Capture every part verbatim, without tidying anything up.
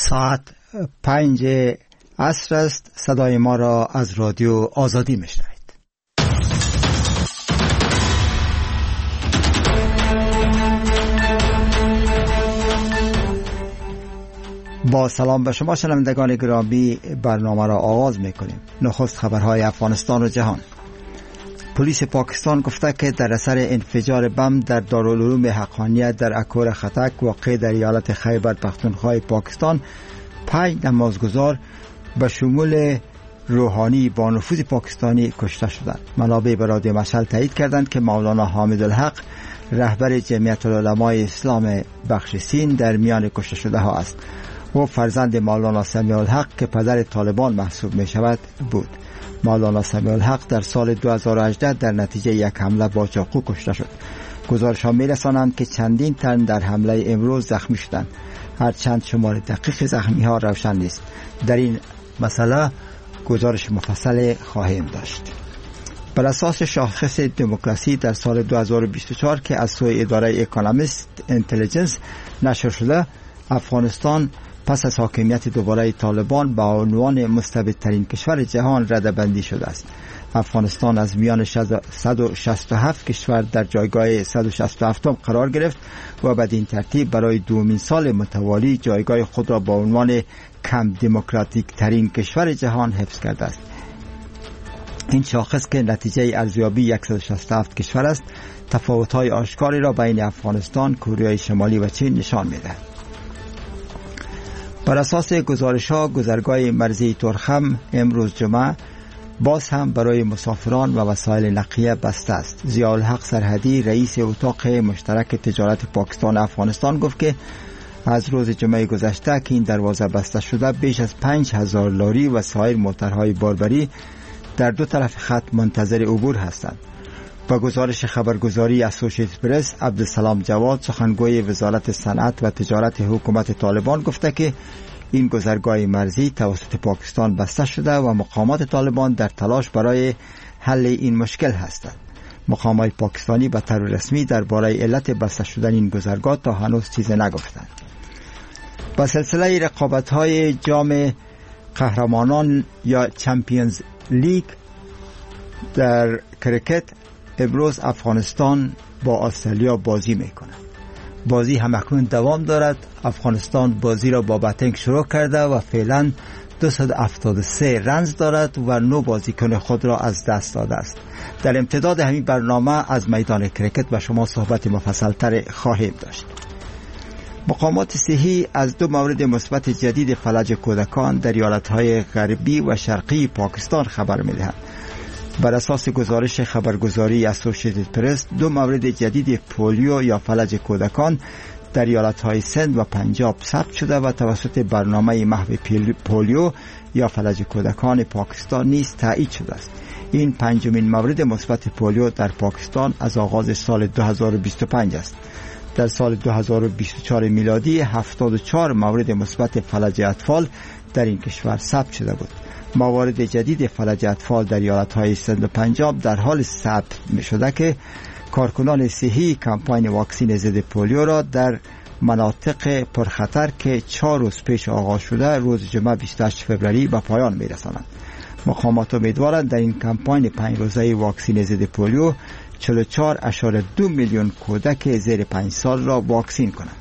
ساعت پنج عصر است. صدای ما را از رادیو آزادی میشنوید. با سلام به شما شنوندگان گرامی، برنامه را آغاز میکنیم. نخست خبرهای افغانستان و جهان. پلیس پاکستان گفته که در اثر انفجار بم در دارالعلوم حقانیت در اکور خطک واقع در ایالت خیبر پختونخوا پاکستان پنج نمازگزار به شمول روحانی با نفوذ پاکستانی کشته شدند. منابع به رادیو مشعل تایید کردند که مولانا حامد الحق رهبر جمعیت العلمای اسلام بخش سین در میان کشته شده ها است. او فرزند مولانا سمیع الحق که پدر طالبان محسوب می شود بود. مولانا سمیع الحق در سال دو هزار و هجده در نتیجه یک حمله با چاقو کشته شد. گزارش‌ها می‌رسانند که چندین تن در حمله امروز زخمی شدند، هرچند شمار دقیق زخمی‌ها روشن نیست. در این مسئله گزارش مفصل خواهیم داشت. بر اساس شاخص دموکراسی در سال دو هزار و بیست و چهار که از سوی اداره اکونومیست اینتلیجنس نشر شده، افغانستان پس از حاکمیت دوباره طالبان به عنوان مستبدترین کشور جهان رده‌بندی شده است. افغانستان از میان صد و شصت و هفت کشور در جایگاه صد و شصت و هفت قرار گرفت و بدین ترتیب برای دومین سال متوالی جایگاه خود را به عنوان کم دموکراتیک ترین کشور جهان حفظ کرده است. این شاخص که نتیجه ارزیابی صد و شصت و هفت کشور است، تفاوت‌های آشکاری را بین افغانستان، کره شمالی و چین نشان می‌دهد. بر اساس گزارش‌ها، گذرگاه مرزی تورخم امروز جمعه باز هم برای مسافران و وسایل نقلیه بسته است. ضیاءالحق سرحدی رئیس اتاق مشترک تجارت پاکستان افغانستان گفت که از روز جمعه گذشته که این دروازه بسته شده، بیش از پنج هزار لاری و سایر موترهای باربری در دو طرف خط منتظر عبور هستند. با گزارش خبرگزاری اسوسییتد پرس، عبدالسلام جواد سخنگوی وزارت صنعت و تجارت حکومت طالبان گفته که این گذرگاه مرزی توسط پاکستان بسته شده و مقامات طالبان در تلاش برای حل این مشکل هستند. مقامات پاکستانی به طور رسمی درباره علت بسته شدن این گذرگاه تا هنوز چیزی نگفتند. با سلسله رقابت‌های جام قهرمانان یا چمپیونز لیگ در کرکت، امروز افغانستان با استرالیا بازی میکنه. بازی همکنون دوام دارد. افغانستان بازی را با باتنگ شروع کرده و فعلا دویست و هفتاد و سه رنز دارد و نو بازیکن خود را از دست داده است. در امتداد همین برنامه از میدان کرکت با شما صحبت مفصل تر خواهیم داشت. مقامات صحی از دو مورد مثبت جدید فلج کودکان در ایالت‌های غربی و شرقی پاکستان خبر می‌دهند. بر اساس گزارش خبرگزاری اسوسییتد پرس، دو مورد جدید پولیو یا فلج کودکان در ایالت‌های سند و پنجاب ثبت شده و توسط برنامه محو پولیو یا فلج کودکان پاکستان نیز تایید شده است. این پنجمین مورد مثبت پولیو در پاکستان از آغاز سال دو هزار و بیست و پنج است. در سال دو هزار و بیست و چهار میلادی هفتاد و چهار مورد مثبت فلج اطفال در این کشور ثبت شده بود. موارد جدید فلج اطفال در ایالت‌های سند و پنجاب در حال ثبت می‌شده که کارکنان صحی کمپاین واکسین ضد پولیو را در مناطق پرخطر که چهار روز پیش آغاز شده روز جمعه بیست و هشت فوریه به پایان می‌رسانند. مقامات امیدوارند در این کمپاین پنج روزه واکسین ضد پولیو چهل و چهار اشاره دو میلیون کودک زیر پنج سال را واکسین کنند.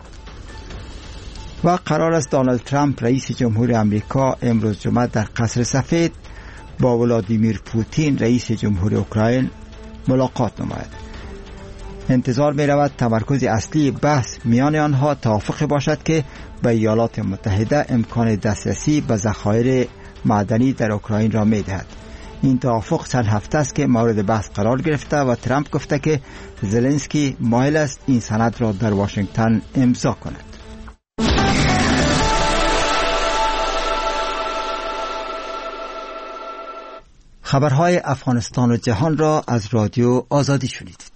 و قرار است دونالد ترامپ رئیس جمهور آمریکا امروز جمعه در قصر سفید با ولادیمیر پوتین رئیس جمهور اوکراین ملاقات نماید. انتظار می رود تمرکز اصلی بحث میان آنها توافق باشد که به ایالات متحده امکان دسترسی به ذخایر معدنی در اوکراین را می دهد. این توافق چند هفته است که مورد بحث قرار گرفته و ترامپ گفته که زلنسکی مایل است این سند را در واشنگتن امضا کند. خبرهای افغانستان و جهان را از رادیو آزادی شنیدید.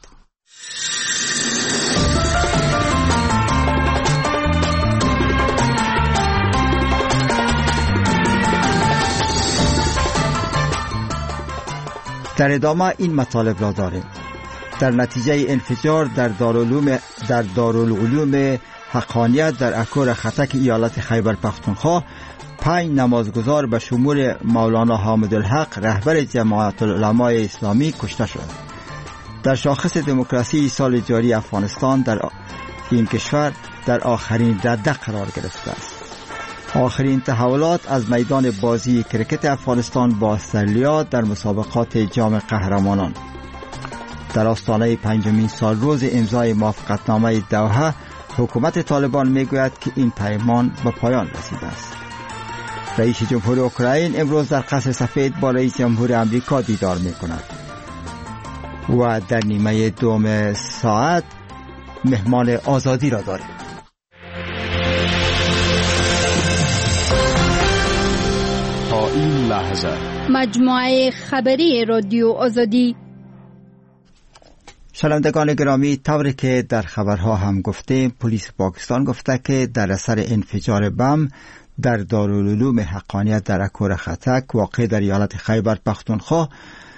در ادامه این مطالب را داریم. در نتیجه انفجار در دارالعلوم در دارالعلوم حقانیت در اکور خطک ایالت خیبر پختونخوا پنج نمازگزار به شمول مولانا حامد الحق رهبر جماعت العلماء اسلامی کشته شد. در شاخص دموکراسی سال جاری افغانستان در این کشور در آخرین رده قرار گرفته است. آخرین تحولات از میدان بازی کرکت افغانستان با استرالیا در مسابقات جام قهرمانان. در آستانه پنجمین سال روز امضای موافقتنامه دوحه، حکومت طالبان میگوید که این پیمان به پایان رسیده است. رئیس جمهور اوکراین امروز در قصر سفید با رئیس جمهور امریکا دیدار میکند و در نیمه دوم ساعت مهمان آزادی را داریم. تا این لحظه مجموعه خبری رادیو آزادی. شنوندگان گرامی، طوری که در خبرها هم گفتیم، پلیس پاکستان گفته که در اثر انفجار بم در دارالعلوم حقانیت در اکور خطک واقع در ایالت خیبر پختونخوا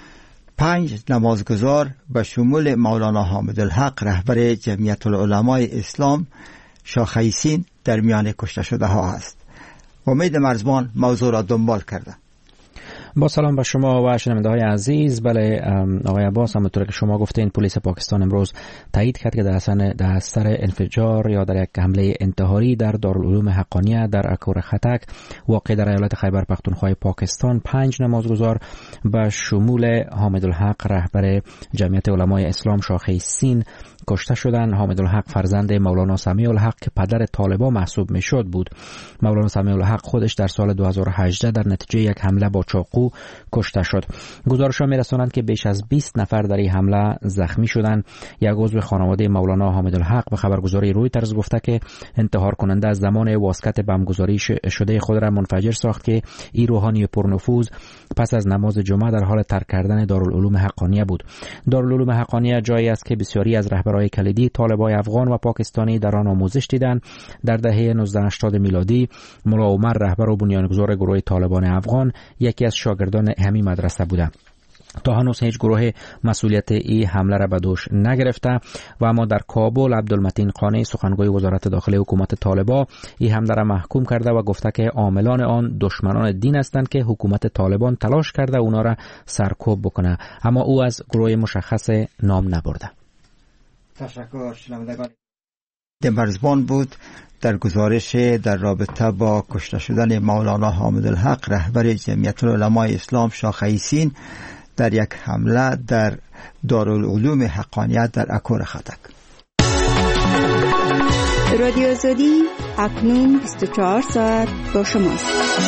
پنج نمازگزار به شمول مولانا حامد الحق رهبر جمعیت العلماء اسلام شاخه سین در میان کشته شده ها است. امید مرزبان موضوع را دنبال کرده. با سلام به شما و شنونده های عزیز. بله آقای عباس، همونطور که شما گفتین، پلیس پاکستان امروز تایید کرد که در اثر در اثر انفجار یا در یک حمله انتحاری در دارالعلوم حقانیه در اکور خطک واقع در ایالت خیبر پختونخوا پاکستان پنج نمازگزار به شمول حامد الحق رهبر جمعیت علمای اسلام شاخه سین کشته شدند. حامد الحق فرزند مولانا سمیع الحق که پدر طالبان محسوب میشد بود. مولانا سمیع الحق خودش در سال دو هزار و هجده در نتیجه یک حمله با چاقو کشته شد. گزارش‌ها می‌رسانند که بیش از بیست نفر در این حمله زخمی شدند. یک عضو خانواده مولانا حامد الحق به خبرگزاری رویترز گفته که انتحار کننده از زمان واسکت بمبگذاری شده خود را منفجر ساخت که این روحانی پرنفوذ پس از نماز جمعه در حال ترک کردن دارالعلوم حقانیه بود. دارالعلوم حقانیه جایی است که بسیاری از رهبران کلیدی طالبان افغان و پاکستانی در آن آموزش دیدند. در دهه نوزده هشتاد میلادی ملا عمر رهبر و بنیانگذار گروه طالبان افغان یکی از شاگردان همین مدرسه بودند. تا هنوز هیچ گروه مسئولیت این حمله را به دوش نگرفته و اما در کابل عبدالمتین قانی سخنگوی وزارت داخلی حکومت طالبان این حمله را محکوم کرده و گفته که عاملان آن دشمنان دین هستند که حکومت طالبان تلاش کرده اونا را سرکوب بکنه، اما او از گروه مشخص نام نبرده. تشکر. شنوندگان مرزبان بود در گزارش در رابطه با کشته شدن مولانا حامد الحق رهبر جمعیت العلماء اسلام شاخه سین در یک حمله در دارالعلوم حقانیت در اکور خطک. رادیو آزادی اکنون بیست و چهار ساعت با شماست.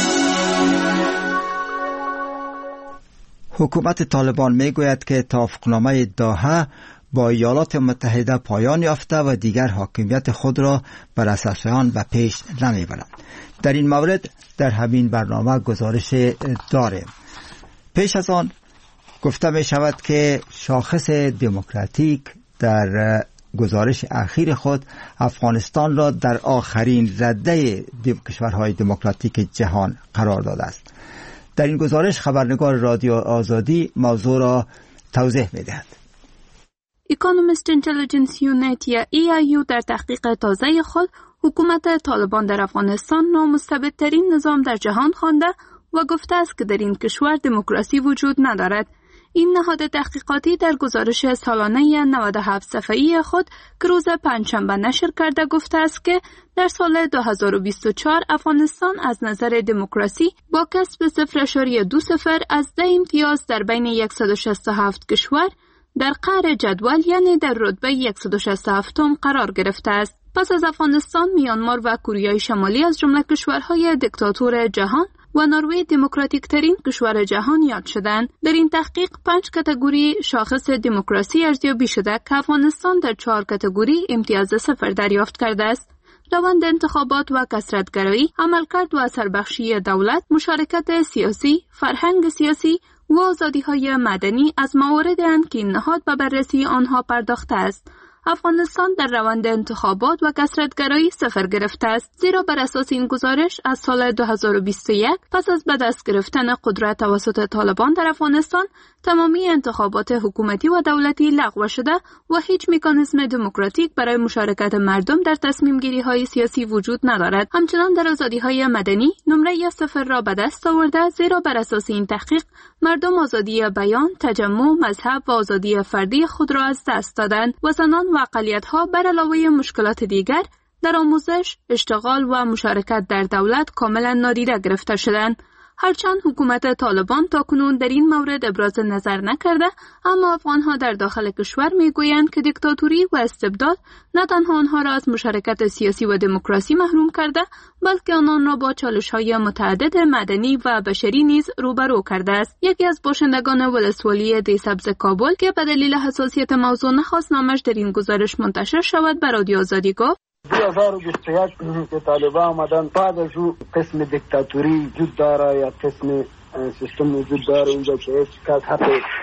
حکومت طالبان میگوید که توافقنامه دوحه با ایالات متحده پایان یافته و دیگر حاکمیت خود را بر اساس آن به پیش نمیبرند. در این مورد در همین برنامه گزارش داریم. پیش از آن گفته می شود که شاخص دموکراتیک در گزارش اخیر خود افغانستان را در آخرین رده کشورهای دموکراتیک جهان قرار داده است. در این گزارش خبرنگار رادیو آزادی موضوع را توضیح می دهد. اکونومیست اینتلیجنس یونیت یا ای آی یو در تحقیق تازه خود حکومت طالبان در افغانستان نامستبدترین نظام در جهان خوانده و گفته است که در این کشور دموکراسی وجود ندارد. این نهاد تحقیقاتی در گزارش سالانه نود و هفت صفحه‌ای خود که روز پنجشنبه نشر کرده گفته است که در سال دو هزار و بیست و چهار افغانستان از نظر دموکراسی با کسب صفر اشاریه دو صفر از ده امتیاز در بین صد و شصت و هفت کشور در قعر جدول یعنی در رتبه صد و شصت و هفت قرار گرفته است. پس از افغانستان، میانمار و کوریای شمالی از جمله کشورهای دیکتاتور جهان و نروژ دموکراتیک ترین کشور جهان یاد شدند. در این تحقیق پنج کاتگوری شاخص دموکراسی ارزیابی شده که افغانستان در چهار کاتگوری امتیاز صفر دریافت کرده است. روند انتخابات و کثرت‌گرایی، عملکرد و اثربخشی دولت، مشارکت سیاسی، فرهنگ سیاسی و آزادی‌های مدنی از مواردی اند که این نهاد به بررسی آنها پرداخته است. افغانستان در روند انتخابات و کثرت‌گرایی صفر گرفته است، زیرا بر اساس این گزارش از سال دو هزار و بیست و یک پس از به دست گرفتن قدرت توسط طالبان در افغانستان تمامی انتخابات حکومتی و دولتی لغو شده و هیچ مکانیزم دموکراتیک برای مشارکت مردم در تصمیم گیری های سیاسی وجود ندارد. همچنان در آزادی های مدنی نمره صفر را به دست آورده، زیرا بر اساس این تحقیق مردم آزادی بیان، تجمع، مذهب و آزادی فردی خود را از دست دادند و زنان و اقلیت‌ها بر علاوه مشکلات دیگر در آموزش، اشتغال و مشارکت در دولت کاملا نادیده گرفته شدند. هرچند حکومت طالبان تاکنون در این مورد ابراز نظر نکرده، اما افغانها در داخل کشور میگویند که دیکتاتوری و استبداد نه تنها آنها را از مشارکت سیاسی و دموکراسی محروم کرده، بلکه آنان را با چالش‌های متعدد مدنی و بشری نیز روبرو کرده است. یکی از باشندگان ولسوالی دیسبز کابل که به دلیل حساسیت موضوع نخواست نامش در این گزارش منتشر شود به رادیو آزادی گفت: دو هزار و بیست و یک که طالبان آمدن بعد از او قسم دیکتاتوری وجود داره یا قسم سیستم وجود داره اونجا که هیچ کس حق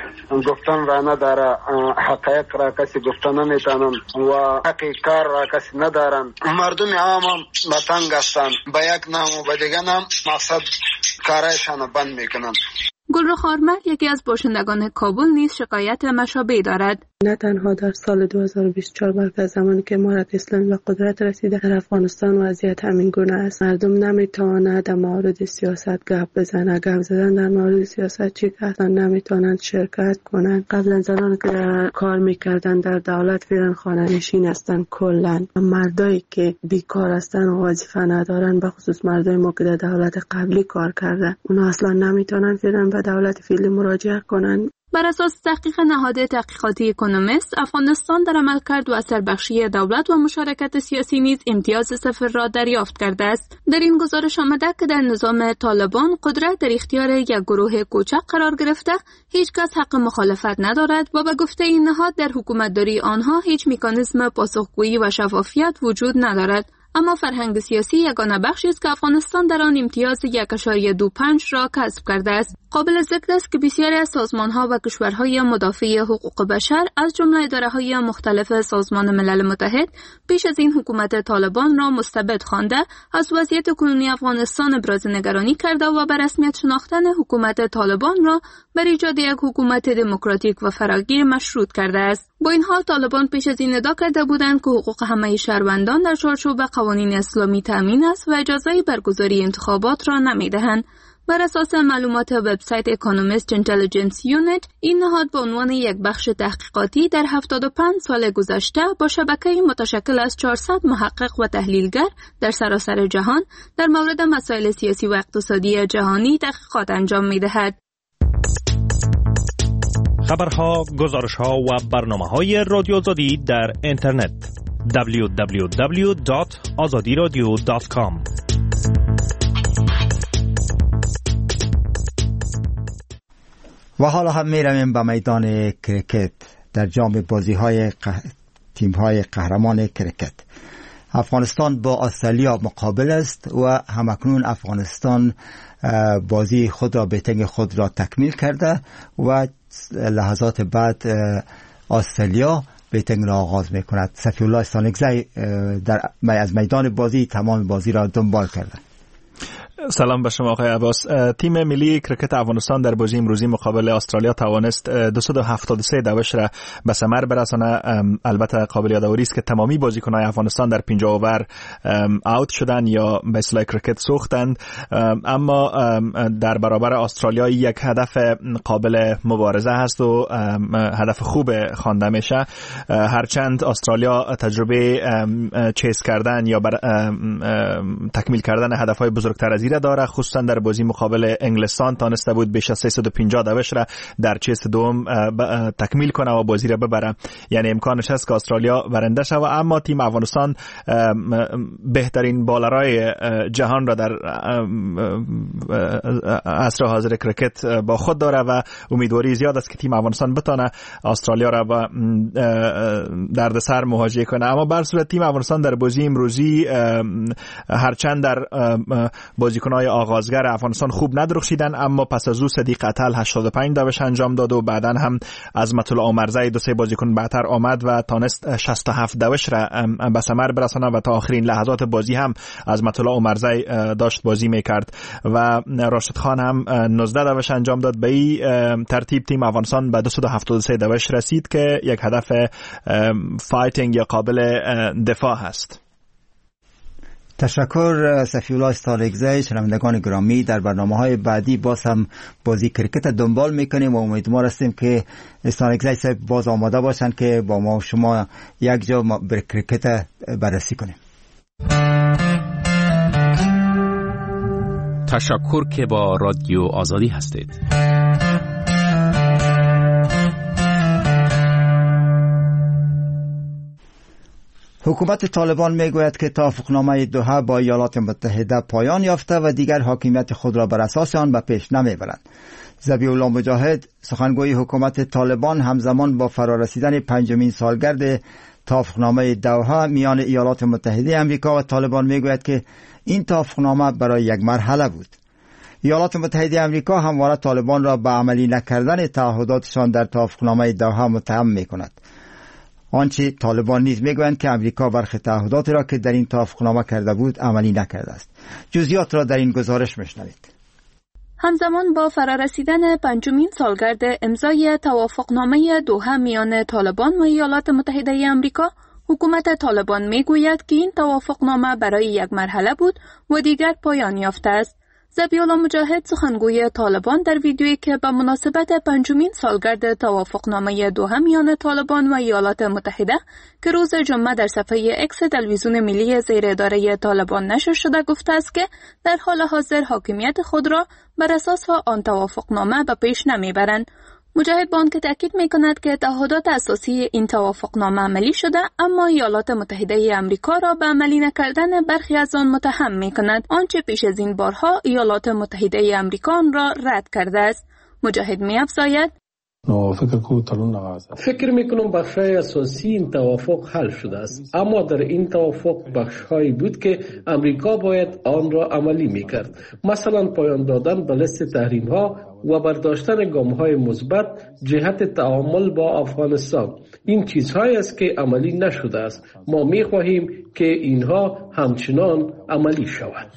گفتن را نداره، حقایق را کسی گفتن نمیتونن و حق کار را کسی ندارن. مردم عام هم بتنگ هستن، به یک نام و به دیگه نام مقصد کارایشان بند میکنن. گلرخ آرمل یکی از باشندگان کابل نیز شکایت مشابهی دارد. نه تنها در سال دو هزار و بیست و چهار بلکه از زمانی که امارت اسلامی به قدرت رسیده در افغانستان وضعیت همین گونه است. مردم نمیتوانند در مورد سیاست گپ بزنند. گپ زدن در مورد سیاست چی که اصلا نمیتوانند شرکت کنند. قبلا زنانی که کار میکردن در دولت فعلا خانه نشین هستند. کلا مردایی که بیکار هستند و وظیفه ندارن، به خصوص مردای ما که در دولت قبلی کار کردن، اونا اصلا نمیتونن فعلا به دولت فعلی مراجعه کنند. بر اساس تحقیق نهاد تحقیقاتی اکونومیست، افغانستان در عملکرد و اثربخشی دولت و مشارکت سیاسی نیز امتیاز صفر را دریافت کرده است. در این گزارش آمده که در نظام طالبان قدرت در اختیار یک گروه کوچک قرار گرفته، هیچ کس حق مخالفت ندارد و به گفته این نهاد در حکومتداری آنها هیچ مکانیزم پاسخگویی و شفافیت وجود ندارد. اما فرهنگ سیاسی یگانه بخشی است که افغانستان در آن امتیاز یک ممیز دو پنج را کسب کرده است. قابل ذکر است که بسیاری از سازمان‌ها و کشورهای مدافع حقوق بشر از جمله اداره‌های مختلف سازمان ملل متحد پیش از این حکومت طالبان را مستبد خوانده، از وضعیت کنونی افغانستان ابراز نگرانی کرده و به رسمیت شناختن حکومت طالبان را بر ایجاد یک حکومت دموکراتیک و فراگیر مشروط کرده است. با این حال طالبان پیش از این ادعا کرده بودند که حقوق همه شهروندان در چارچوب قوانین اسلامی تامین است و اجازه برگزاری انتخابات را نمی‌دهند. بر اساس معلومات وبسایت اکونومیست اینتلیجنس یونیت، این نهاد به عنوان یک بخش تحقیقاتی در هفتاد و پنج سال گذشته با شبکه‌ای متشکل از چهارصد محقق و تحلیلگر در سراسر جهان در مورد مسائل سیاسی و اقتصادی جهانی تحقیقات انجام می‌دهد. خبرها، گزارش‌ها و برنامه‌های رادیو آزادی در اینترنت دبلیو دبلیو دبلیو دات آزادی رادیو دات کام. و حالا هم می رویم به میدان کرکت در جام بازی های قه... تیم های قهرمان کرکت. افغانستان با استرالیا مقابل است و همکنون افغانستان بازی خود را به تنگ خود را تکمیل کرده و لحظات بعد استرالیا بیتنگ را آغاز می کند. صفی الله استانکزی در از میدان بازی تمام بازی را دنبال کرده. سلام به شما آقای عباس. تیم ملی کرکت افغانستان در بازی امروزی مقابل استرالیا توانست دویست و هفتاد و سه دوش را به ثمر برسانه. البته قابل یادآوری است که تمامی بازیکنان افغانستان در پنجاه اوور اوت شدند یا به اصطلاح کرکت سوختند، اما در برابر استرالیا یک هدف قابل مبارزه هست و هدف خوب خوانده میشه. هرچند استرالیا تجربه چیس کردن یا بر تکمیل کردن هدفهای بزرگتر از داره، خصوصا در بازی مقابل انگلستان تانسته بود بیش از سیصد و پنجاه دوش را در چیست دوم تکمیل کنه و بازی را ببره، یعنی امکانش هست که استرالیا برنده شود. اما تیم افغانستان بهترین بالرای جهان را در عصر حاضر کرکت با خود داره و امیدواری زیاد است که تیم افغانستان بتونه استرالیا را با دردسر مواجه کنه. اما بر صورت تیم افغانستان در بازی امروزی هرچند در بازی بازیکن‌های آغازگر افغانستان خوب ندرخشیدن، اما پس از او صدیق عطل هشتاد و پنج دوش انجام داد و بعداً هم عظمت الله عمرزی دو سه بازیکن بعدتر آمد و تانست شصت و هفت دوش را به ثمر برسانه و تا آخرین لحظات بازی هم عظمت الله عمرزی داشت بازی میکرد و راشد خان هم نوزده دوش انجام داد. به این ترتیب تیم افغانستان به دویست و هفتاد و سه دوش رسید که یک هدف فایتینگ یا قابل دفاع هست. تشکر صفی الله استالگزی. شنوندگان گرامی، در برنامه‌های بعدی باز هم بازی کرکت دنبال میکنیم و امیدوار هستیم که استالگزی صاحب باز آماده باشند که با ما و شما یک جا بر کرکت بررسی کنیم. تشکر که با رادیو آزادی هستید. حکومت طالبان میگوید که توافقنامه دوحه با ایالات متحده پایان یافته و دیگر حاکمیت خود را بر اساس آن به پیش نمیبرند. ذبیح الله مجاهد، سخنگوی حکومت طالبان، همزمان با فرارسیدن پنجمین سالگرد توافقنامه دوحه میان ایالات متحده آمریکا و طالبان میگوید که این توافقنامه برای یک مرحله بود. ایالات متحده آمریکا همواره طالبان را به عملی نکردن تعهداتشان در توافقنامه دوحه متهم میکند. آنچه طالبان نیز میگویند که امریکا برخی تعهدات را که در این توافقنامه کرده بود عملی نکرده است. جزئیات را در این گزارش میشنوید. همزمان با فرارسیدن پنجمین سالگرد امضای توافقنامه دوحه میان طالبان و ایالات متحده آمریکا، حکومت طالبان میگوید که این توافقنامه برای یک مرحله بود و دیگر پایان یافته است. ذبیح الله مجاهد، سخنگوی طالبان، در ویدیویی که به مناسبت پنجمین سالگرد توافقنامه دوحه میان طالبان و ایالات متحده که روز جمعه در صفحه اکس تلویزیون ملی زیر اداره طالبان نشر شده، گفته است که در حال حاضر حاکمیت خود را بر اساس آن توافقنامه به پیش نمیبرند. مجاهد با آنکه تاکید می‌کند که تعهدات اساسی این توافقنامه عملی شده، اما ایالات متحده آمریکا را به عملی نکردن برخی از آن متهم می‌کند، آنچه پیش از این بارها ایالات متحده آمریکا آن را رد کرده است. مجاهد می‌افزاید: فکر میکنم بخشای اساسی این توافق حل شده است، اما در این توافق بخشهایی بود که امریکا باید آن را عملی میکرد، مثلا پایان دادن به لیست تحریم ها و برداشتن گام های مثبت جهت تعامل با افغانستان. این چیزهایی است که عملی نشده است. ما میخواهیم که اینها همچنان عملی شود.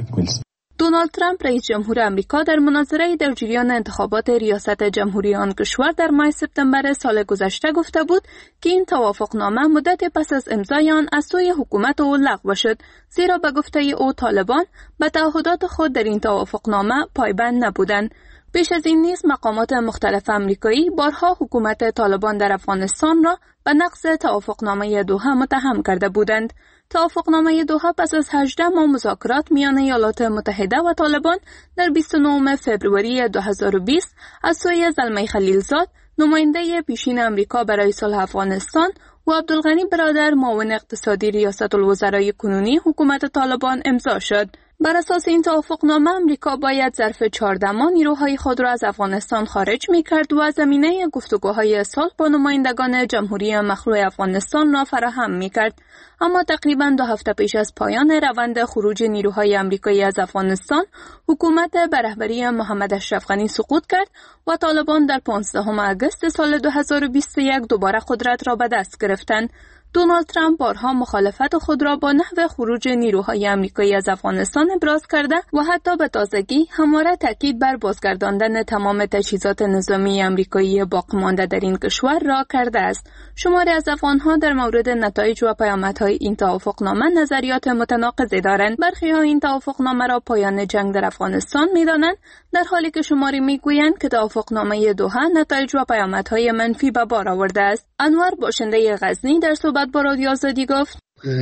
دونالد ترامپ، رئیس جمهور آمریکا، در مناظره در جریان انتخابات ریاست جمهوری آن کشور در ماه سپتامبر سال گذشته گفته بود که این توافقنامه مدت پس از امضای آن از سوی حکومت او لغو شد، زیرا به گفته او طالبان به تعهدات خود در این توافقنامه پایبند نبودند. پیش از این نیز مقامات مختلف آمریکایی بارها حکومت طالبان در افغانستان را به نقض توافقنامه دوحه متهم کرده بودند. توافقنامه دوحه پس از هجده ماه مذاکرات میان ایالات متحده و طالبان در بیست و نهم فوریه دو هزار و بیست از سوی زلمه خلیلزاد، نماینده پیشین آمریکا برای صلح افغانستان، و عبدالغنی برادر، معاون اقتصادی ریاست الوزرای کنونی حکومت طالبان امضا شد. بر اساس این توافقنامه امریکا باید ظرف چهارده ماه نیروهای خود را از افغانستان خارج می‌کرد و زمینه گفتگوهای صلح با نمایندگان جمهوری مخلوع افغانستان را فراهم می‌کرد. اما تقریباً دو هفته پیش از پایان روند خروج نیروهای آمریکایی از افغانستان، حکومت به رهبری محمد اشرف غنی سقوط کرد و طالبان در پانزدهم آگوست سال دو هزار و بیست و یک دوباره قدرت را به دست گرفتند. دونالد ترامپ بارها مخالفت خود را با نحو خروج نیروهای آمریکایی از افغانستان ابراز کرده و حتی به تازگی همواره تاکید بر بازگرداندن تمام تجهیزات نظامی آمریکایی باقی مانده در این کشور را کرده است. شماری از افغانها در مورد نتایج و پیامدهای این توافقنامه نظریات متناقضی دارند. برخی‌ها این توافقنامه را پایان جنگ در افغانستان می‌دانند، در حالی که شماری می‌گویند که توافقنامه دوحه نتایج و پیامدهای منفی به بار آورده است. انور، باشنده غزنی، در صحبت با رادیو آزادی گفت: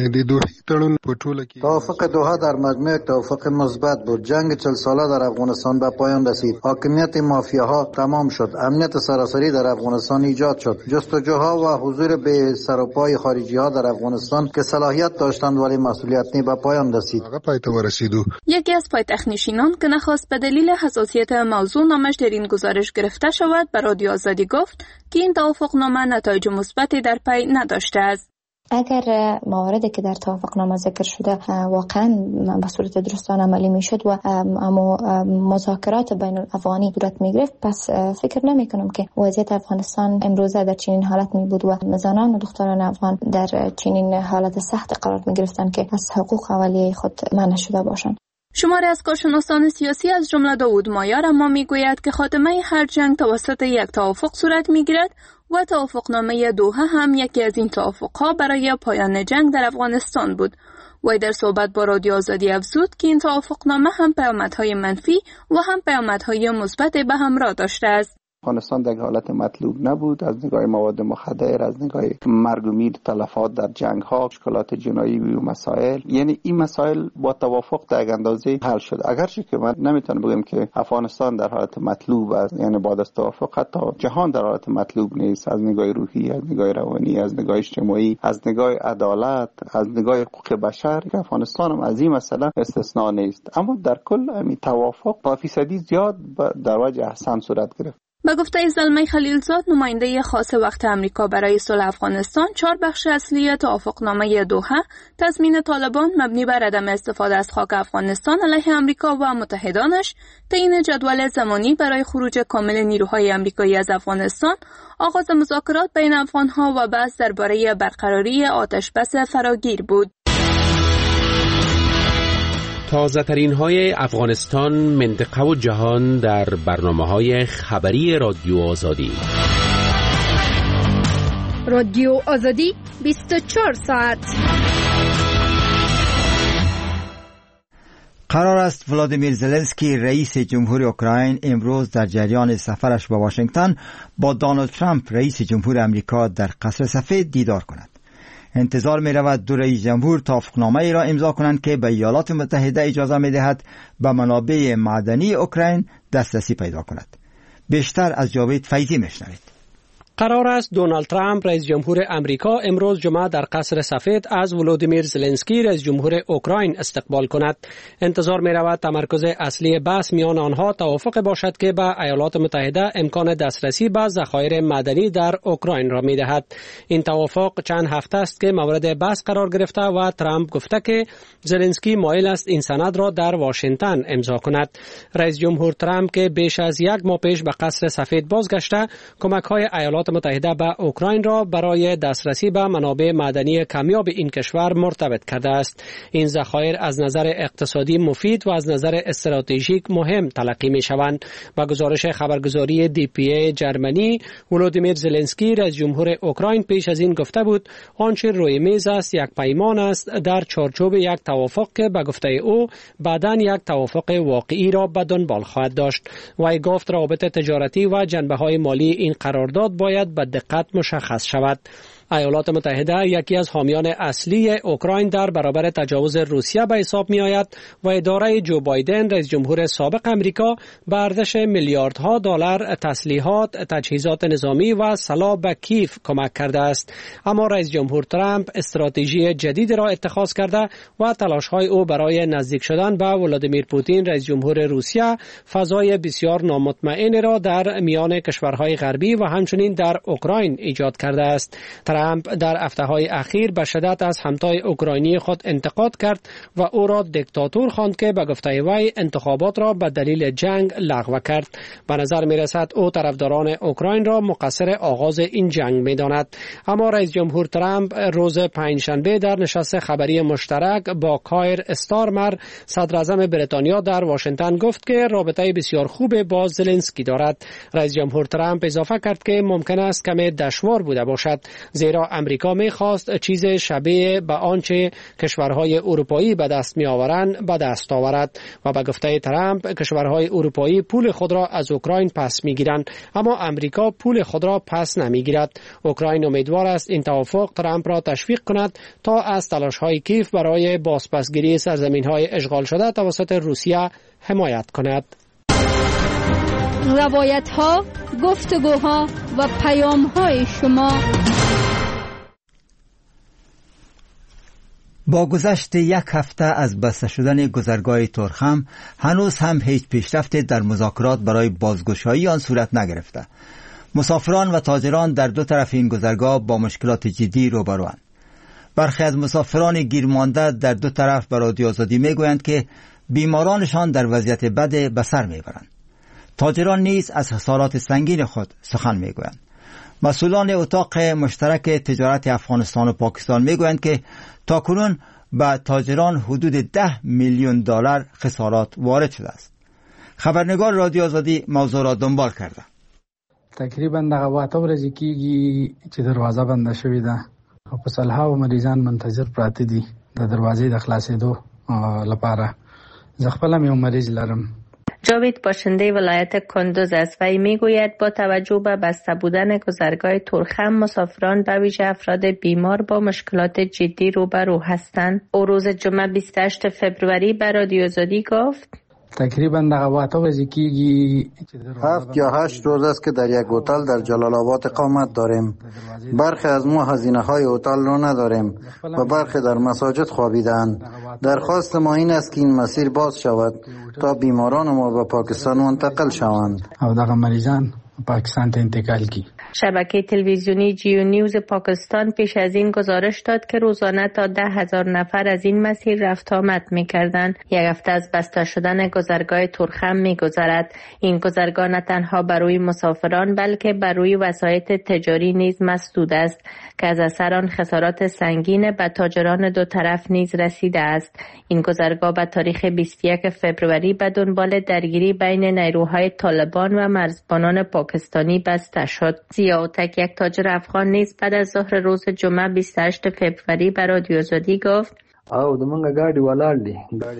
توافق دوحه در مجموع توافق مثبت بود. جنگ چهل ساله در افغانستان به پایان رسید. حاکمیت مافیاها تمام شد. امنیت سراسری در افغانستان ایجاد شد. جستجوها و حضور به سر و پای خارجی ها در افغانستان که صلاحیت داشتند ولی مسئولیت نی به پایان رسید. یکی از پایتخت‌نشینان که نخواست به دلیل حساسیت موضوع نامش در این گزارش گرفته شود، به رادیو آزادی گفت که این توافقنامه نتایج مثبتی در پی نداشته است. اگر مواردی که در توافقنامه ذکر شده واقعا به صورت درستانه عملی میشد و اما مذاکرات بین الافغانی صورت میگرفت، پس فکر نمی کنم که وضعیت افغانستان امروزه در چنین حالت می بود و زنان و دختران افغان در چنین حالت سخت قرار می گرفتند که از حقوق اولیه خود منع شده باشند. شماری از کارشناسان سیاسی از جمله داوود مایار اما میگوید که خاتمه هر جنگ توسط یک توافق صورت میگیرد و توافقنامه دوحه هم یکی از این توافقها برای پایان جنگ در افغانستان بود. وی در صحبت با رادیو آزادی افزود که این توافقنامه هم پیامدهای منفی و هم پیامدهای مثبت به همراه داشته است. افغانستان در حالت مطلوب نبود از نگاه مواد مخدر، از نگاه مرگ و میر، تلفات در جنگ ها، مشکلات جنایی و مسائل، یعنی این مسائل با توافق در اندازه حل شد. اگرچه که من نمیتونم بگم که افغانستان در حالت مطلوب است، یعنی بعد از توافق حتی جهان در حالت مطلوب نیست، از نگاه روحی، از نگاه روانی، از نگاه اجتماعی، از نگاه عدالت، از نگاه حقوق بشر، که افغانستان هم از این مسئله استثنا نیست. اما در کل همین توافق با فیصدی زیاد در وجه احسن صورت گرفت. به گفته زلمه خلیلزاد، نماینده خاص وقت امریکا برای صلح افغانستان، چهار بخش اصلی توافقنامه دوحه تضمین طالبان مبنی بر عدم استفاده از خاک افغانستان علیه امریکا و متحدانش، تعیین جدول زمانی برای خروج کامل نیروهای امریکایی از افغانستان، آغاز مذاکرات بین افغانها و بحث درباره برقراری آتش بس فراگیر بود. تازه ترین های افغانستان، منطقه و جهان در برنامه های خبری رادیو آزادی. رادیو آزادی بیست و چهار ساعت. قرار است ولادیمیر زلنسکی رئیس جمهور اوکراین امروز در جریان سفرش به واشنگتن با دونالد ترامپ رئیس جمهور امریکا در قصر سفید دیدار کند. انتظار می رود دو رئیس جمهور توافقنامه ای را امضا کنند که به ایالات متحده اجازه می دهد به منابع معدنی اوکراین دسترسی پیدا کند. بیشتر از جاوید فیضی می شنوید. قرار است دونالد ترامپ رئیس جمهور امریکا امروز جمعه در قصر سفید از ولودیمیر زلنسکی رئیس جمهور اوکراین استقبال کند. انتظار می رود تمرکز اصلی بحث میان آنها توافق باشد که به ایالات متحده امکان دسترسی به ذخایر معدنی در اوکراین را می دهد. این توافق چند هفته است که مورد بحث قرار گرفته و ترامپ گفته که زلنسکی مایل است این سند را در واشنگتن امضا کند. رئیس جمهور ترامپ که بیش از یک ماه پیش به قصر سفید بازگشته، کمک‌های ایالات متحده به اوکراین را برای دسترسی به منابع معدنی کمیاب این کشور مرتبط کرده است. این ذخایر از نظر اقتصادی مفید و از نظر استراتژیک مهم تلقی می شوند. با گزارش خبرگزاری دی پی ای جرمنی، ولودیمیر زلنسکی رئیس جمهور اوکراین پیش از این گفته بود آنچه روی میز است یک پیمان است در چارچوب یک توافق که به گفته او بعداً یک توافق واقعی را به دنبال خواهد داشت. وی گفت روابط تجارتی و جنبه‌های مالی این قرارداد باید به دقت مشخص شود. ایالات متحده یکی از حامیان اصلی اوکراین در برابر تجاوز روسیه به حساب می آید و اداره جو بایدن رئیس جمهور سابق امریکا به ارزش میلیاردها دلار تسلیحات، تجهیزات نظامی و سلاح به کیف کمک کرده است. اما رئیس جمهور ترامپ استراتژی جدید را اتخاذ کرده و تلاش‌های او برای نزدیک شدن به ولادیمیر پوتین رئیس جمهور روسیه فضای بسیار نامطمئن را در میان کشورهای غربی و همچنین در اوکراین ایجاد کرده است. ترامپ در هفته‌های اخیر به شدت از همتای اوکراینی خود انتقاد کرد و او را دیکتاتور خواند که به گفته وی انتخابات را به دلیل جنگ لغو کرد. به نظر می رسد او طرفداران اوکراین را مقصر آغاز این جنگ می داند. اما رئیس جمهور ترامپ روز پنجشنبه در نشست خبری مشترک با کایر استارمر صدر اعظم بریتانیا در واشنگتن گفت که رابطه بسیار خوب با زلنسکی دارد. رئیس جمهور ترامپ اضافه کرد که ممکن است کمی دشوار بوده باشد، زیرا امریکا می‌خواست چیز شبیه به آنچه کشورهای اروپایی به دست می‌آورند به دست آورد و به گفته ترامپ کشورهای اروپایی پول خود را از اوکراین پس می‌گیرند، اما امریکا پول خود را پس نمی‌گیرد. اوکراین امیدوار است این توافق ترامپ را تشویق کند تا از تلاش‌های کیف برای بازپسگیری سرزمین‌های اشغال شده توسط روسیه حمایت کند. روایت‌ها، گفتگوها و پیام‌های شما. با گذشت یک هفته از بسته شدن گذرگاه ترخم هنوز هم هیچ پیشرفتی در مذاکرات برای بازگشایی آن صورت نگرفته. مسافران و تاجران در دو طرف این گذرگاه با مشکلات جدی روبروند. برخی از مسافران گیرمانده در دو طرف به رادیو آزادی میگویند که بیمارانشان در وضعیت بد به سر میبرند. تاجران نیز از خسارات سنگین خود سخن میگویند. مسئولان اتاق مشترک تجارت افغانستان و پاکستان میگویند که تاکنون به تاجران حدود ده میلیون دلار خسارات وارد شده است. خبرنگار رادیو آزادی موضوع را دنبال کرده. تقریبا دغه واته ورځې کېږي چې دروازه بنده شوې ده او په سلهاوو مریضان منتظر پراته دي د دروازې د خلاصېدو لپاره. زه خپله هم یو مریض لرم. جاوید باشنده ولایت کندوز است و میگوید با توجه به بسته بودن گذرگاه تورخم مسافران به ویژه افراد بیمار با مشکلات جدی روبرو هستند. او روز جمعه بیست و هشتم فوریه به رادیو آزادی گفت تقریبا دغه واته ورځې کېږي هفت یا هشت روز است که در یک هتل در جلال آباد اقامت داریم. برخی از ما هزینه های هتل را نداریم و برخی در مساجد خوابیدند. درخواست ما این است که این مسیر باز شود تا بیماران ما به پاکستان منتقل شوند او دغه مریضان پاکستان ته انتقال کی. شبکه تلویزیونی جیو نیوز پاکستان پیش از این گزارش داد که روزانه تا ده هزار نفر از این مسیر رفت آمد می‌کردند. یک هفته از بسته شدن گذرگاه تورخم می‌گذرد. این گذرگاه نه تنها برای مسافران بلکه برای وسایط تجاری نیز مسدود است که از اثر آن خسارات سنگین به تاجران دو طرف نیز رسیده است. این گذرگاه به تاریخ بیست و یکم فوریه به دنبال درگیری بین نیروهای طالبان و مرزبانان پاکستانی بسته شد. زیاوتک یک تاجر افغان نیز بعد از ظهر روز جمعه بیست و هشتم فوریه به رادیو آزادی گفت او د منګه ګاډي ولاړ دي.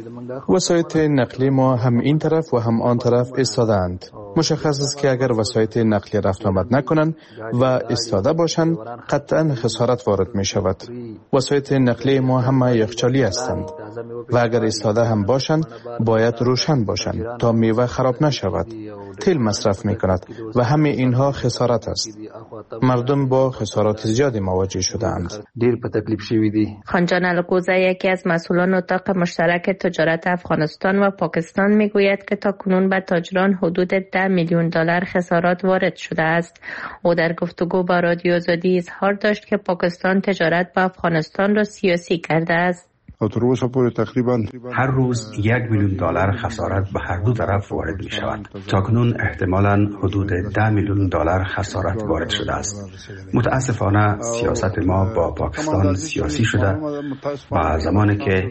وسایط نقلی ما هم این طرف و هم آن طرف ایستادند. مشخص است که اگر وسایط نقلی رفت آمد نکنند و ایستاده باشند قطعا خسارت وارد می شود. وسایط نقلی ما همه یخچالی هستند و اگر ایستاده هم باشند باید روشن باشند تا میوه خراب نشود. تیل مصرف می کند و همه اینها خسارت است. مردم با خسارات زیادی مواجه شدند. دیر په تکلیف شوی دي. خانجان القوزه یکی از مسئولان اتاق مشترک تجارت افغانستان و پاکستان میگوید که تا کنون به تاجران حدود ده میلیون دلار خسارات وارد شده است. او در گفتگو با رادیو آزادی اظهار داشت که پاکستان تجارت با افغانستان را سیاسی کرده است. تقریبا هر روز یک میلیون دلار خسارت به هر دو طرف وارد می شود. تاکنون احتمالاً حدود ده میلیون دلار خسارت وارد شده است. متاسفانه سیاست ما با پاکستان سیاسی شده و زمانی که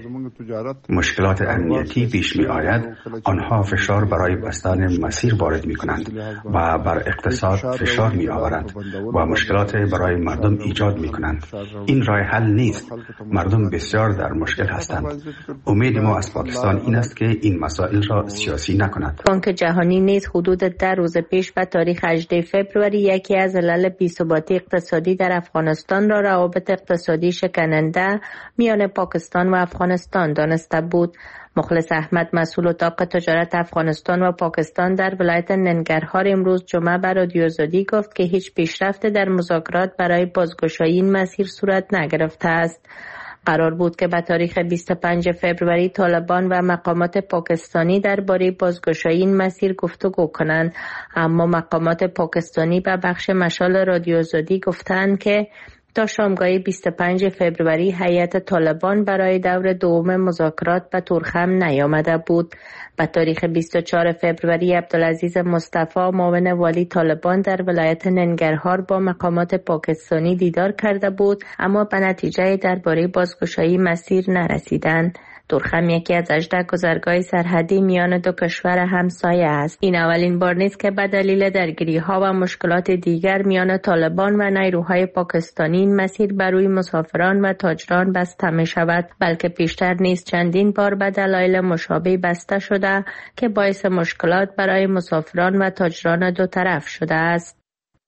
مشکلات امنیتی پیش می آید آنها فشار برای بستن مسیر وارد می کنند و بر اقتصاد فشار می آورند و مشکلات برای مردم ایجاد می کنند. این راه حل نیست. مردم بسیار در مشکل هستند. امید ما از پاکستان این است که این مسائل را سیاسی نکند. بانک جهانی نیز حدود ده روز پیش به تاریخ هجدهم فوریه یکی از علل بی‌ثباتی اقتصادی در افغانستان را روابط اقتصادی شکننده میان پاکستان و افغانستان دانسته بود. مخلص احمد مسئول اتاق تجارت افغانستان و پاکستان در ولایت ننگرهار امروز جمعه به رادیو آزادی گفت که هیچ پیشرفت در مذاکرات برای بازگشایی این مسیر صورت نگرفته است. قرار بود که به تاریخ بیست و پنجم فوریه طالبان و مقامات پاکستانی درباره بازگشایی این مسیر گفتگو کنند، اما مقامات پاکستانی به بخش مشال رادیو آزادی گفتند که تا شامگاه بیست و پنجم فوریه هیئت طالبان برای دور دوم مذاکرات به تورخم نیامده بود. به تاریخ بیست و چهارم فوریه عبدالعزیز مصطفی معاون والی طالبان در ولایت ننگرهار با مقامات پاکستانی دیدار کرده بود، اما به نتیجه درباره بازگشایی مسیر نرسیدند. تورخم یکی از هجده گذرگاه سرحدی میان دو کشور همسایه است. این اولین بار نیست که به دلیل درگیری‌ها و مشکلات دیگر میان طالبان و نیروهای پاکستانی این مسیر برای مسافران و تاجران بسته می شود، بلکه پیشتر نیز چندین بار به دلایل مشابه بسته شده که باعث مشکلات برای مسافران و تاجران دو طرف شده است.